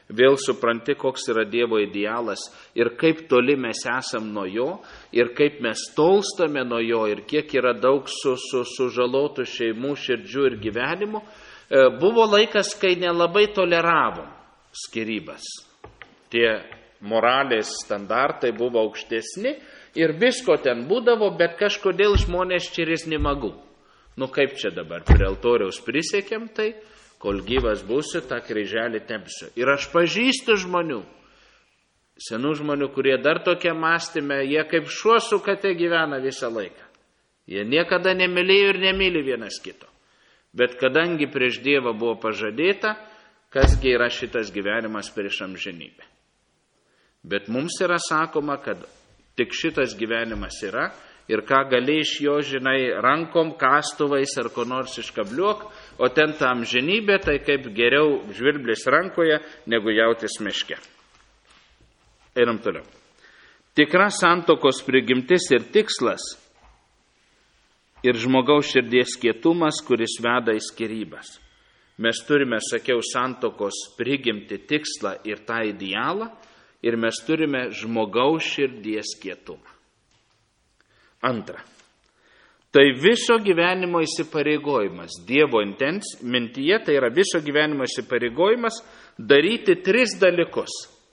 vėl supranti, koks yra Dievo idealas ir kaip toli mes esam nuo jo, ir kaip mes tolstame nuo jo, ir kiek yra daug sužalotų šeimų, širdžių ir gyvenimų. Buvo laikas, kai nelabai toleravom skyrybas. Tie moralės standartai buvo aukštesni ir visko ten būdavo, bet kažkodėl žmonės čirisni magų. Kaip čia dabar, prie altoriaus prisiekėm, tai kol gyvas būsiu, tą kryželį tempsiu. Ir aš pažįstu žmonių, senų žmonių, kurie dar tokie mąstyme, jie kaip šuo su kate gyvena visą laiką. Jie niekada nemylėjo ir nemyli vienas kito. Bet kadangi prieš Dievą buvo pažadėta, kasgi yra šitas gyvenimas prieš amžinybę. Bet mums yra sakoma, kad tik šitas gyvenimas yra ir ką gali iš jo, žinai, rankom, kastuvais ar ko nors iškabliuok, o ten ta amžinybė, tai kaip geriau žvirblis rankoje, negu jautis miške. Einam toliau. Tikra santuokos prigimtis ir tikslas ir žmogaus širdies kietumas, kuris veda į skyrybas. Mes turime, sakiau, santuokos prigimti tikslą ir tą idealą, ir mes turime žmogaus širdies kietumą. Antra. Tai viso gyvenimo įsipareigojimas. Dievo mintyje tai yra viso gyvenimo įsipareigojimas daryti 3 dalykus.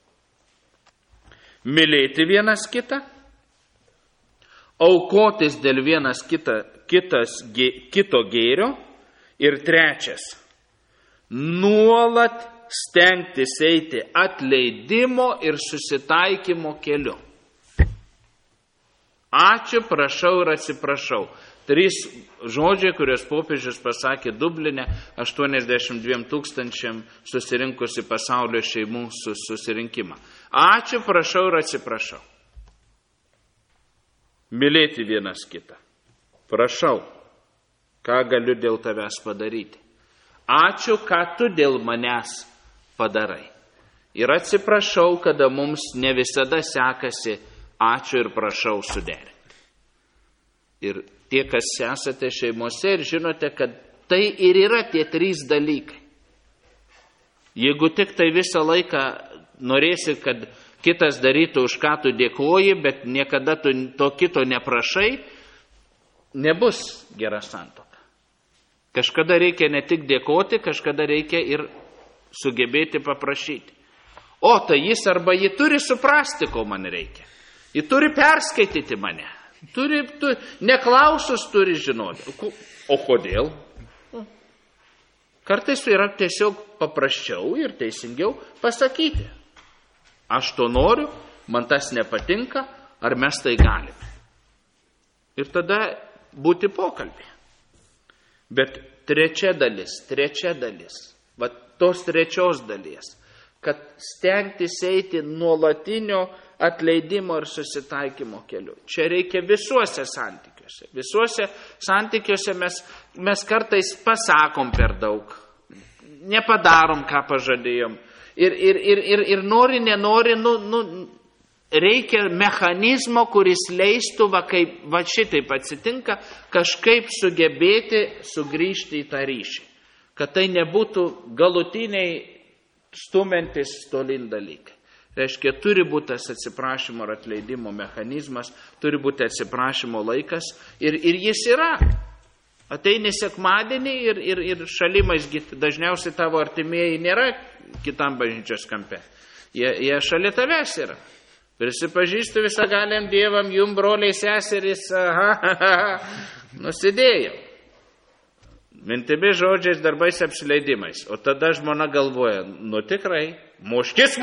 Mylėti vienas kitą, aukotis dėl vienas kito gėrio ir 3. Nuolat stengtis eiti atleidimo ir susitaikymo keliu. Ačiū, prašau ir atsiprašau. 3 žodžiai, kuriuos popiežius pasakė Dubline 82 000 susirinkusi pasaulio šeimų susirinkimą. Ačiū, prašau ir atsiprašau. Mylėti vienas kitą. Prašau, ką galiu dėl tavęs padaryti. Ačiū, ką tu dėl manęs padarai. Ir atsiprašau, kada mums ne visada sekasi ačiū ir prašau suderinti. Ir tie, kas esate šeimose ir žinote, kad tai ir yra tie 3 dalykai. Jeigu tik tai visą laiką norėsi, kad kitas darytų, už ką tu dėkoji, bet niekada tu to kito neprašai, nebus gera santuoka. Kažkada reikia ne tik dėkoti, kažkada reikia ir sugebėti paprašyti. O tai jis arba ji turi suprasti, ko man reikia. Ji turi perskaityti mane. Neklausus turi žinoti. O kodėl? Kartais yra tiesiog paprasčiau ir teisingiau pasakyti. Aš to noriu, man tas nepatinka, ar mes tai galime. Ir tada būti pokalbė. Bet trečia dalis, va tos 3 dalies, kad stengtis eiti nuolatinio atleidimo ir susitaikymo keliu. Čia reikia visuose santykiuose. Visuose santykiuose mes kartais pasakom per daug, nepadarom, ką pažadėjom. Ir nori, nenori, reikia mechanizmo, kuris leistų, va šitaip atsitinka, kažkaip sugebėti sugrįžti į tą ryšį. Kad tai nebūtų galutiniai stumiantis tolin dalykai. Reiškia, turi būti tas atsiprašymo ir atleidimo mechanizmas, turi būti atsiprašymo laikas ir jis yra. Ateini sekmadienį ir šalimais, dažniausiai tavo artimieji nėra kitam bažnyčios kampe. Jie šalia tavęs yra. Prisipažįstu visagaliam Dievam, jum broliai seserys, nusidėjau. Mintimi žodžiais, darbais, apsileidimais. O tada žmona galvoja, tikrai, muškis.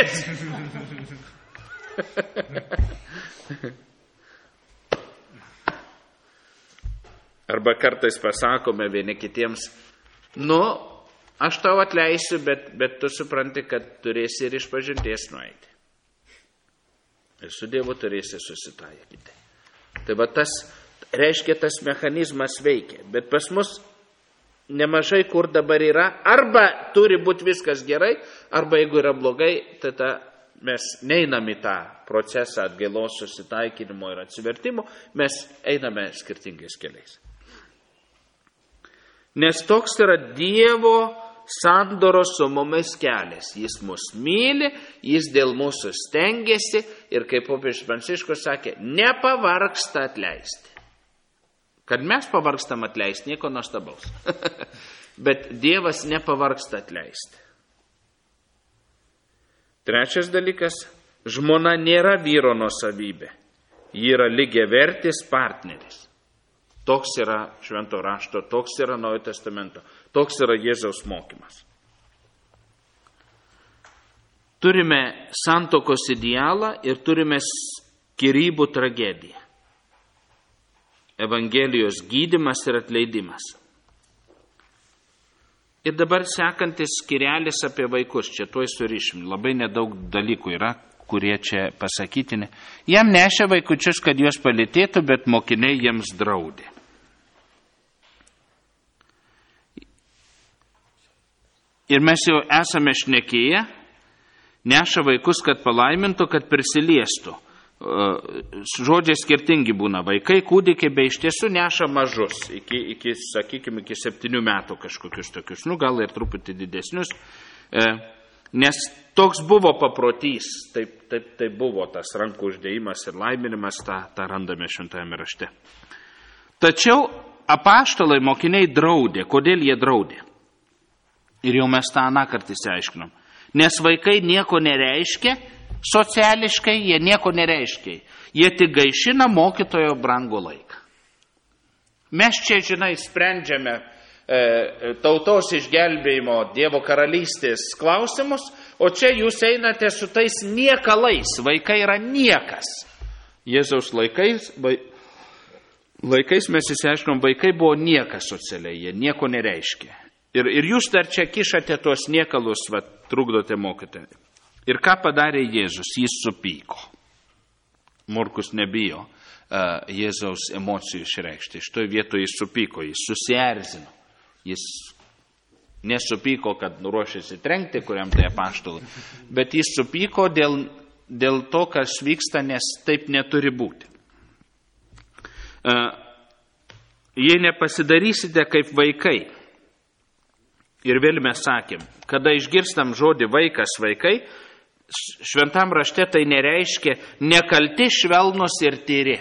Arba kartais pasakome vieni kitiems, aš tau atleisiu, bet tu supranti, kad turėsi ir išpažinties nueiti. Ir su Dievu turėsi susitaikyti. Tai va tas, reiškia, tas mechanizmas veikia. Bet pas mus nemažai kur dabar yra, arba turi būti viskas gerai, arba jeigu yra blogai, tada mes neinam į tą procesą atgailos, susitaikinimo ir atsivertimo, mes einame skirtingais keliais. Nes toks yra Dievo sandoros su mumis kelias. Jis mus myli, jis dėl mūsų stengiasi ir, kaip popiežius Pranciškus sakė, nepavargsta atleisti. Kad mes pavargstam atleisti, nieko nuostabaus. Bet Dievas nepavargsta atleisti. Trečias dalykas, žmona nėra vyro nuosavybė. Ji yra lygiavertis partneris. Toks yra Švento rašto, toks yra Naujojo testamento, toks yra Jėzaus mokymas. Turime santuokos idealą ir turime skyrybų tragediją. Evangelijos gydymas ir atleidimas. Ir dabar sekantis skyrelis apie vaikus, čia tuoj surišim, labai nedaug dalykų yra, kurie čia pasakytini. Jam nešė vaikučius, kad juos palytėtų, bet mokiniai jiems draudė. Ir mes jau esame šnekėję, neša vaikus, kad palaimintų, kad prisiliestų. Žodžiai skirtingi būna. Vaikai, kūdikiai, bei iš tiesų neša mažus, sakykime, iki 7 metų kažkokius tokius, gal ir truputį didesnius, nes toks buvo paprotys, taip buvo tas rankų uždėjimas ir laiminimas, tą randame Šventajame rašte. Tačiau apaštalai mokiniai draudė. Kodėl jie draudė? Ir jau mes tą anąkart išsiaiškinom. Nes vaikai nieko nereiškia, sociališkai jie nieko nereiškia. Jie tik gaišina mokytojo brangų laiką. Mes čia, sprendžiame tautos išgelbėjimo, Dievo karalystės klausimus, o čia jūs einate su tais niekalais. Vaikai yra niekas. Jėzaus laikais mes išsiaiškinom, vaikai buvo niekas socialiai, jie nieko nereiškia. Ir jūs dar čia kišate tuos niekalus, trukdote mokytojai. Ir ką padarė Jėzus? Jis supyko. Morkus nebijo Jėzaus emocijų išreikšti. Šitoje vietoje jis supyko, jis susierzino. Jis nesupyko, kad ruošiasi trenkti kuriam tai apaštalui, bet jis supyko dėl to, kas vyksta, nes taip neturi būti. Jei nepasidarysite kaip vaikai, ir vėl mes sakėm, kada išgirstam žodį vaikas, vaikai, Šventam rašte tai nereiškia nekalti, švelnus ir tyri.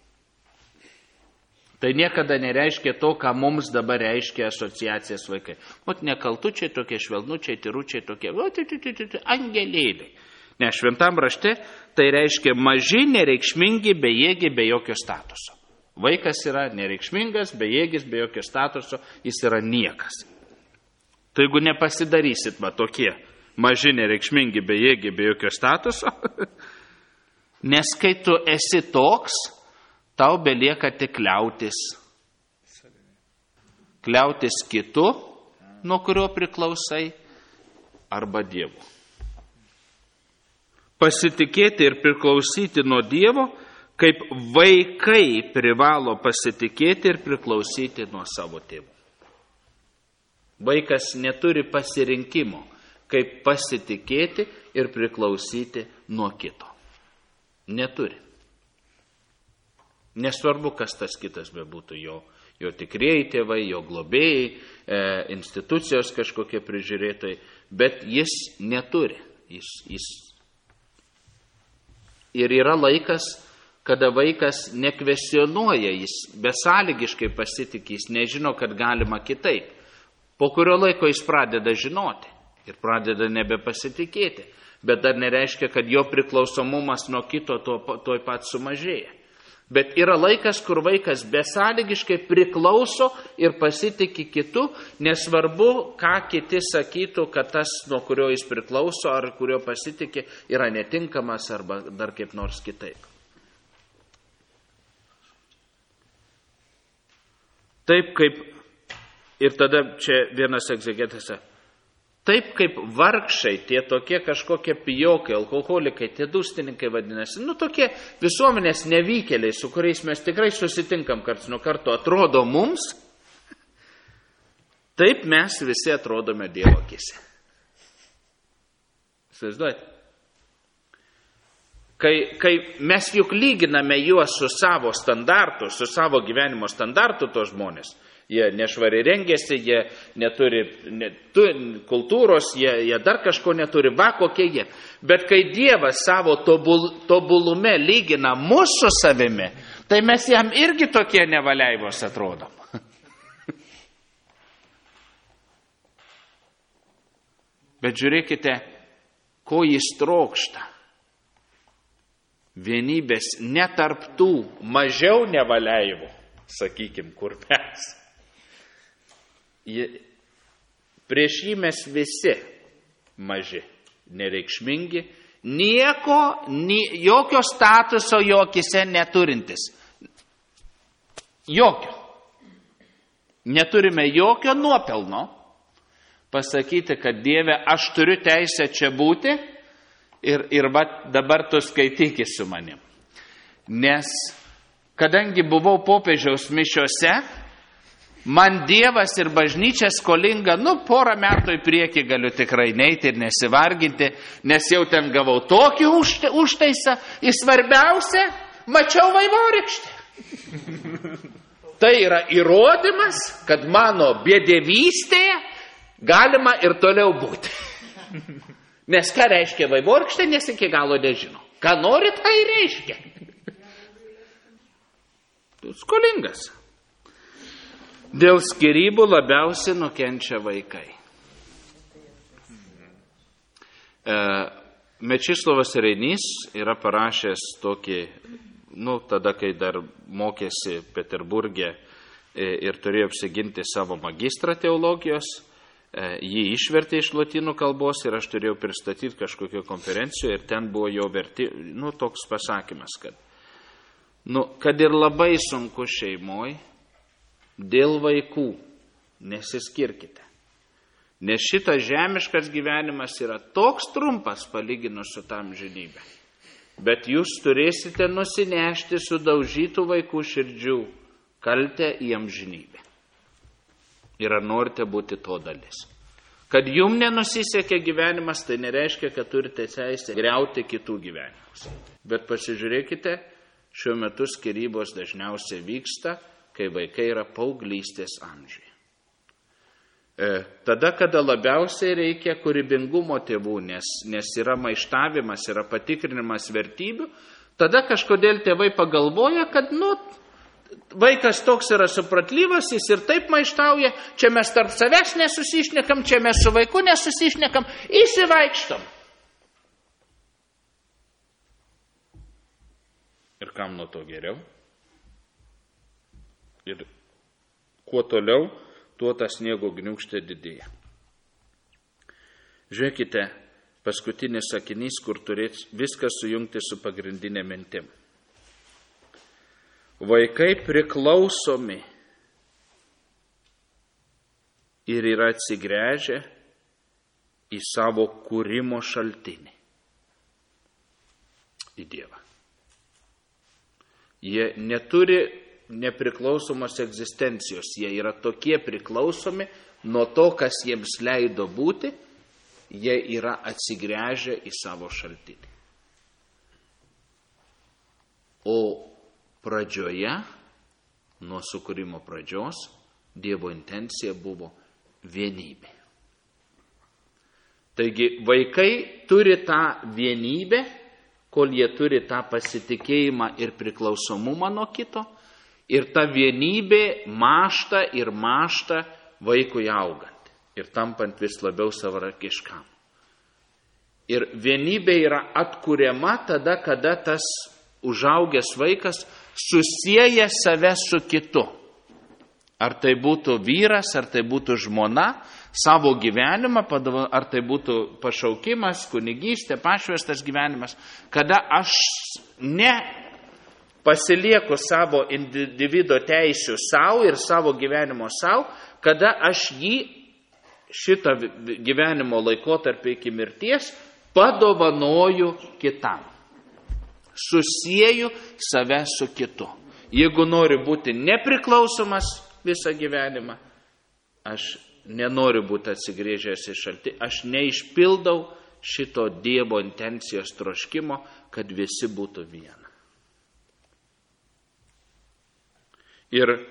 Tai niekada nereiškia to, ką mums dabar reiškia asociacijas vaikai. Nekaltučiai tokie, švelnučiai, tyručiai tokie, angelėliai. Ne, Šventam rašte tai reiškia maži, nereikšmingi, bejėgi, be jokio statuso. Vaikas yra nereikšmingas, bejėgis, be jokio statuso, jis yra niekas. Tai jeigu nepasidarysit tokie maži, nereikšmingi, bejėgi, be jokio statuso, nes kai tu esi toks, tau belieka tik kliautis. Kliautis kitu, nuo kurio priklausai, arba Dievu. Pasitikėti ir priklausyti nuo Dievo, kaip vaikai privalo pasitikėti ir priklausyti nuo savo tėvų. Vaikas neturi pasirinkimo, kaip pasitikėti ir priklausyti nuo kito. Neturi. Nesvarbu, kas tas kitas bebūtų, jo tikrieji tėvai, jo globėjai, institucijos kažkokie prižiūrėtojai, bet jis neturi. Ir yra laikas, kada vaikas nekvestionuoja, jis besąlygiškai pasitikė, jis nežino, kad galima kitaip. Po kurio laiko jis pradeda žinoti ir pradeda nebepasitikėti, bet dar nereiškia, kad jo priklausomumas nuo kito toj pat sumažėja. Bet yra laikas, kur vaikas besąlygiškai priklauso ir pasitikė kitu, nesvarbu, ką kiti sakytų, kad tas, nuo kurio jis priklauso ar kurio pasitikė, yra netinkamas arba dar kaip nors kitaip. Taip kaip, ir tada čia vienas egzegetas, taip kaip vargšai, tie tokie kažkokie pijokai, alkoholikai, tie dustininkai vadinasi, tokie visuomenės nevykėliai, su kuriais mes tikrai susitinkam karts nuo karto, atrodo mums, taip mes visi atrodome Dievo akise. Įsivaizduojate? Kai mes juk lyginame juos su savo standartu, su savo gyvenimo standartu, tos žmonės, Jie nešvariai rengiasi, jie neturi kultūros, jie dar kažko neturi, va kokie jie. Bet kai Dievas savo tobulume lygina mūsų savimi, tai mes jam irgi tokie nevaliaivos atrodom. Bet žiūrėkite, ko jis trokšta. Vienybės netarptų mažiau nevaliaivų, sakykim, kur mes. Prieš jį mes visi maži, nereikšmingi, jokio statuso jokise neturintis. Jokio. Neturime jokio nuopelno pasakyti, kad Dieve, aš turiu teisę čia būti ir va, dabar tu skaitykis su manim. Nes kadangi buvau popiežiaus mišiose, man Dievas ir bažnyčia skolinga, porą metų į priekį galiu tikrai neiti ir nesivarginti, nes jau ten gavau tokį užtaisą, į svarbiausią mačiau vaivorykštę. Tai yra įrodymas, kad mano bedevystėje galima ir toliau būti. Nes ką reiškia vaivorykštė, nes iki galo nežino. Ką nori, tai reiškia. Tu skolingas. Dėl skyrybų labiausiai nukenčia vaikai. Mečislovas Reinys yra parašęs tokį, tada, kai dar mokėsi Peterburge ir turėjo apsiginti savo magistrą teologijos, jį išvertė iš lotynų kalbos ir aš turėjau pristatyti kažkokio konferencijoje ir ten buvo jo toks pasakymas, kad ir labai sunku šeimoj, dėl vaikų nesiskirkite. Nes šitas žemiškas gyvenimas yra toks trumpas palyginus su tam žinybė. Bet jūs turėsite nusinešti sudaužytų vaikų širdžių kaltę į amžinybę. Ir ar norite būti to dalis. Kad jum nenusisekė gyvenimas, tai nereiškia, kad turite teisę griauti kitų gyvenimus. Bet pasižiūrėkite, šiuo metu skyrybos dažniausiai vyksta, kai vaikai yra paauglystės amžiuje. Tada, kada labiausiai reikia kūrybingumo tėvų, nes yra maištavimas, yra patikrinimas vertybių, tada kažkodėl tėvai pagalvoja, kad vaikas toks yra supratlyvas, jis ir taip maištauja, čia mes tarp savęs nesusišnekam, čia mes su vaiku nesusišnekam, įsivaikštom. Ir kam nuo to geriau? Ir kuo toliau, tuo tas sniego gniūžtė didėja. Žiūrėkite, paskutinis sakinys, kur turėt viską sujungti su pagrindinė mintim. Vaikai priklausomi ir yra atsigręžę į savo kūrimo šaltinį. Į Dievą. Jie neturi nepriklausomos egzistencijos, jie yra tokie priklausomi nuo to, kas jiems leido būti, jie yra atsigręžę į savo šaltinį. O pradžioje, nuo sukūrimo pradžios, Dievo intencija buvo vienybė. Taigi vaikai turi tą vienybę, kol jie turi tą pasitikėjimą ir priklausomumą nuo kito, ir ta vienybė mąžta ir mąžta vaikui augant ir tampant vis labiau savarankiškam. Ir vienybė yra atkuriama tada, kada tas užaugęs vaikas susieja save su kitu. Ar tai būtų vyras, ar tai būtų žmona, savo gyvenimą, ar tai būtų pašaukimas, kunigystė, pašvestas gyvenimas, kada aš ne pasilieku savo individo teisių savo ir savo gyvenimo savo, kada aš jį šitą gyvenimo laikotarpį iki mirties padovanoju kitam. Susieju save su kitu. Jeigu noriu būti nepriklausomas visą gyvenimą, aš nenoriu būti atsigrėžęs į šaltį, aš neišpildau šito Dievo intencijos troškimo, kad visi būtų viena. Ir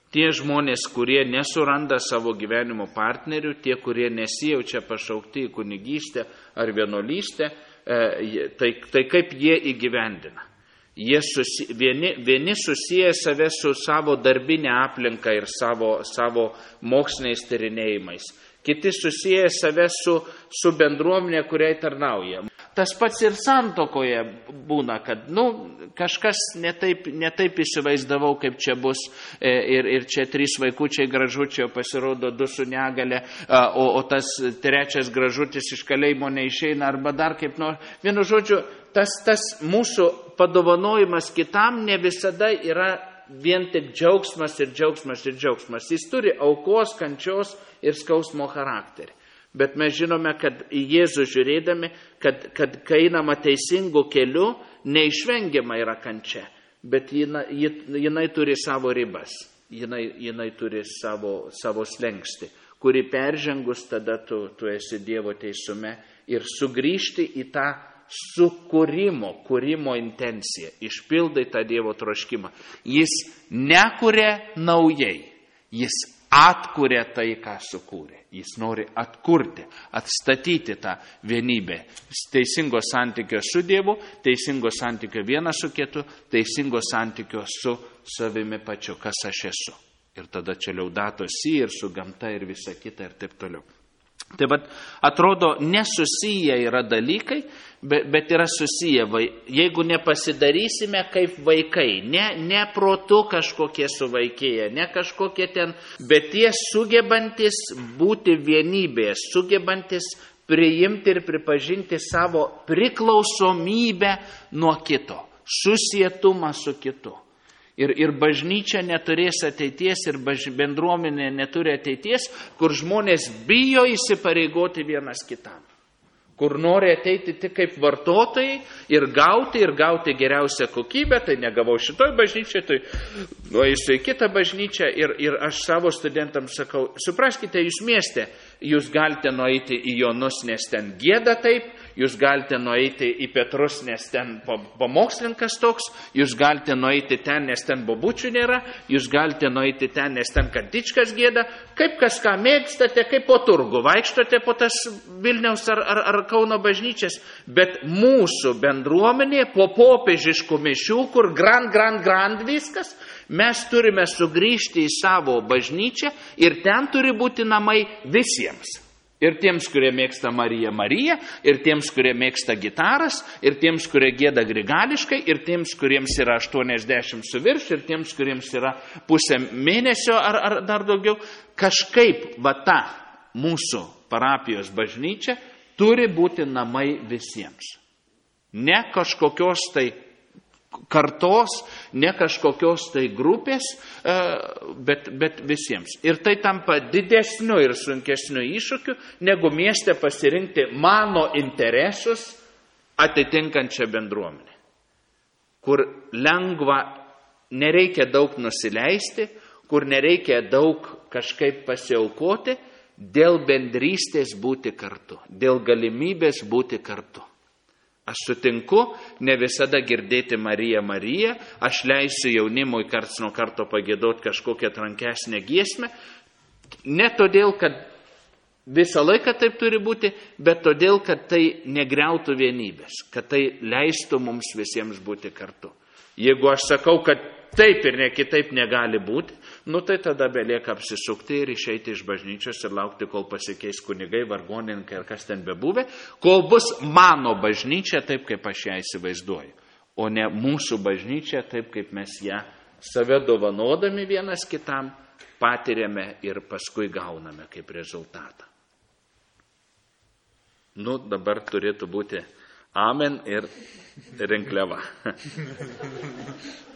Tie žmonės, kurie nesuranda savo gyvenimo partnerių, tie, kurie nesijaučia pašaukti į kunigystę ar vienuolystę, tai kaip jie įgyvendina. Vieni susiję save su savo darbinė aplinka ir savo moksliniais tyrinėjimais. Kiti susiję save su bendruomenė, kuriai tarnauja. Tas pats ir santuokoje būna, kad kažkas netaip įsivaizdavau, kaip čia bus, ir čia 3 vaikučiai gražučiai, pasirodo 2 su negale, o tas 3 gražutis iš kalėjimo neišeina, arba dar kaip nors. Vienu žodžiu, tas mūsų padovanojimas kitam ne visada yra vien tik džiaugsmas ir džiaugsmas ir džiaugsmas. Jis turi aukos, kančios ir skausmo charakterį. Bet mes žinome, kad į Jėzų žiūrėdami, kad kai einama teisingu keliu, neišvengiama yra kančia, bet jinai turi savo ribas, jinai turi savo slengstį, kuri peržengus tada tu esi Dievo teisume ir sugrįžti į tą kūrimo intenciją, išpildai tą Dievo troškimą. Jis nekuria naujai, jis atkuria tai, ką sukūrė. Jis nori atkurti, atstatyti tą vienybę. Teisingo santykio su Dievu, teisingo santykio vienas su kitu, teisingo santykio su savimi pačiu, kas aš esu. Ir tada čia liaudato si ir su gamta ir visa kita ir taip toliau. Tai atrodo, nesusiję yra dalykai, bet yra susiję. Jeigu nepasidarysime kaip vaikai, ne protu kažkokie suvaikėję, ne kažkokie ten, bet tie sugebantis būti vienybėje, sugebantis priimti ir pripažinti savo priklausomybę nuo kito, susietumą su kitu. Ir bažnyčia neturės ateities, ir bendruomenė neturi ateities, kur žmonės bijo įsipareigoti vienas kitam. Kur nori ateiti tik kaip vartotojai ir gauti geriausią kokybę, tai negavau šitoj bažnyčiai, tai nueisiu į kitą bažnyčią ir aš savo studentams sakau, supraskite, jūs mieste, jūs galite nueiti į Jonus, nes ten gieda taip, jūs galite nueiti į Petrus, nes ten pamokslininkas toks, jūs galite nueiti ten, nes ten bobučių nėra, jūs galite nueiti ten, nes ten kantičkas gieda, kaip kas ką mėgstate, kaip po turgu, vaikštote po tas Vilniaus ar Kauno bažnyčias, bet mūsų bendruomenė po popiežiškų mišių, kur grand viskas, mes turime sugrįžti į savo bažnyčią ir ten turi būti namai visiems. Ir tiems, kurie mėgsta Mariją, ir tiems, kurie mėgsta gitaras, ir tiems, kurie gieda grigališkai, ir tiems, kuriems yra 80 su virš, ir tiems, kuriems yra pusę mėnesio ar dar daugiau. Kažkaip ta mūsų parapijos bažnyčia turi būti namai visiems. Ne kažkokios tai kartos, ne kažkokios tai grupės, bet visiems. Ir tai tampa didesniu ir sunkesniu iššūkiu, negu mieste pasirinkti mano interesus atitinkančią bendruomenę. Kur lengva, nereikia daug nusileisti, kur nereikia daug kažkaip pasiaukoti, dėl bendrystės būti kartu, dėl galimybės būti kartu. Aš sutinku ne visada girdėti Mariją, aš leisiu jaunimui karts nuo karto pagėdoti kažkokią trankesnę giesmę, ne todėl, kad visą laiką taip turi būti, bet todėl, kad tai negriautų vienybės, kad tai leistų mums visiems būti kartu. Jeigu aš sakau, kad taip ir ne kitaip negali būti, tai tada belieka apsisukti ir išeiti iš bažnyčios ir laukti, kol pasikeis kunigai, vargonininkai ir kas ten bebuvę, kol bus mano bažnyčia taip, kaip aš ją įsivaizduoju, o ne mūsų bažnyčia taip, kaip mes ją save dovanodami vienas kitam patiriame ir paskui gauname kaip rezultatą. Dabar turėtų būti amen ir rinkliava.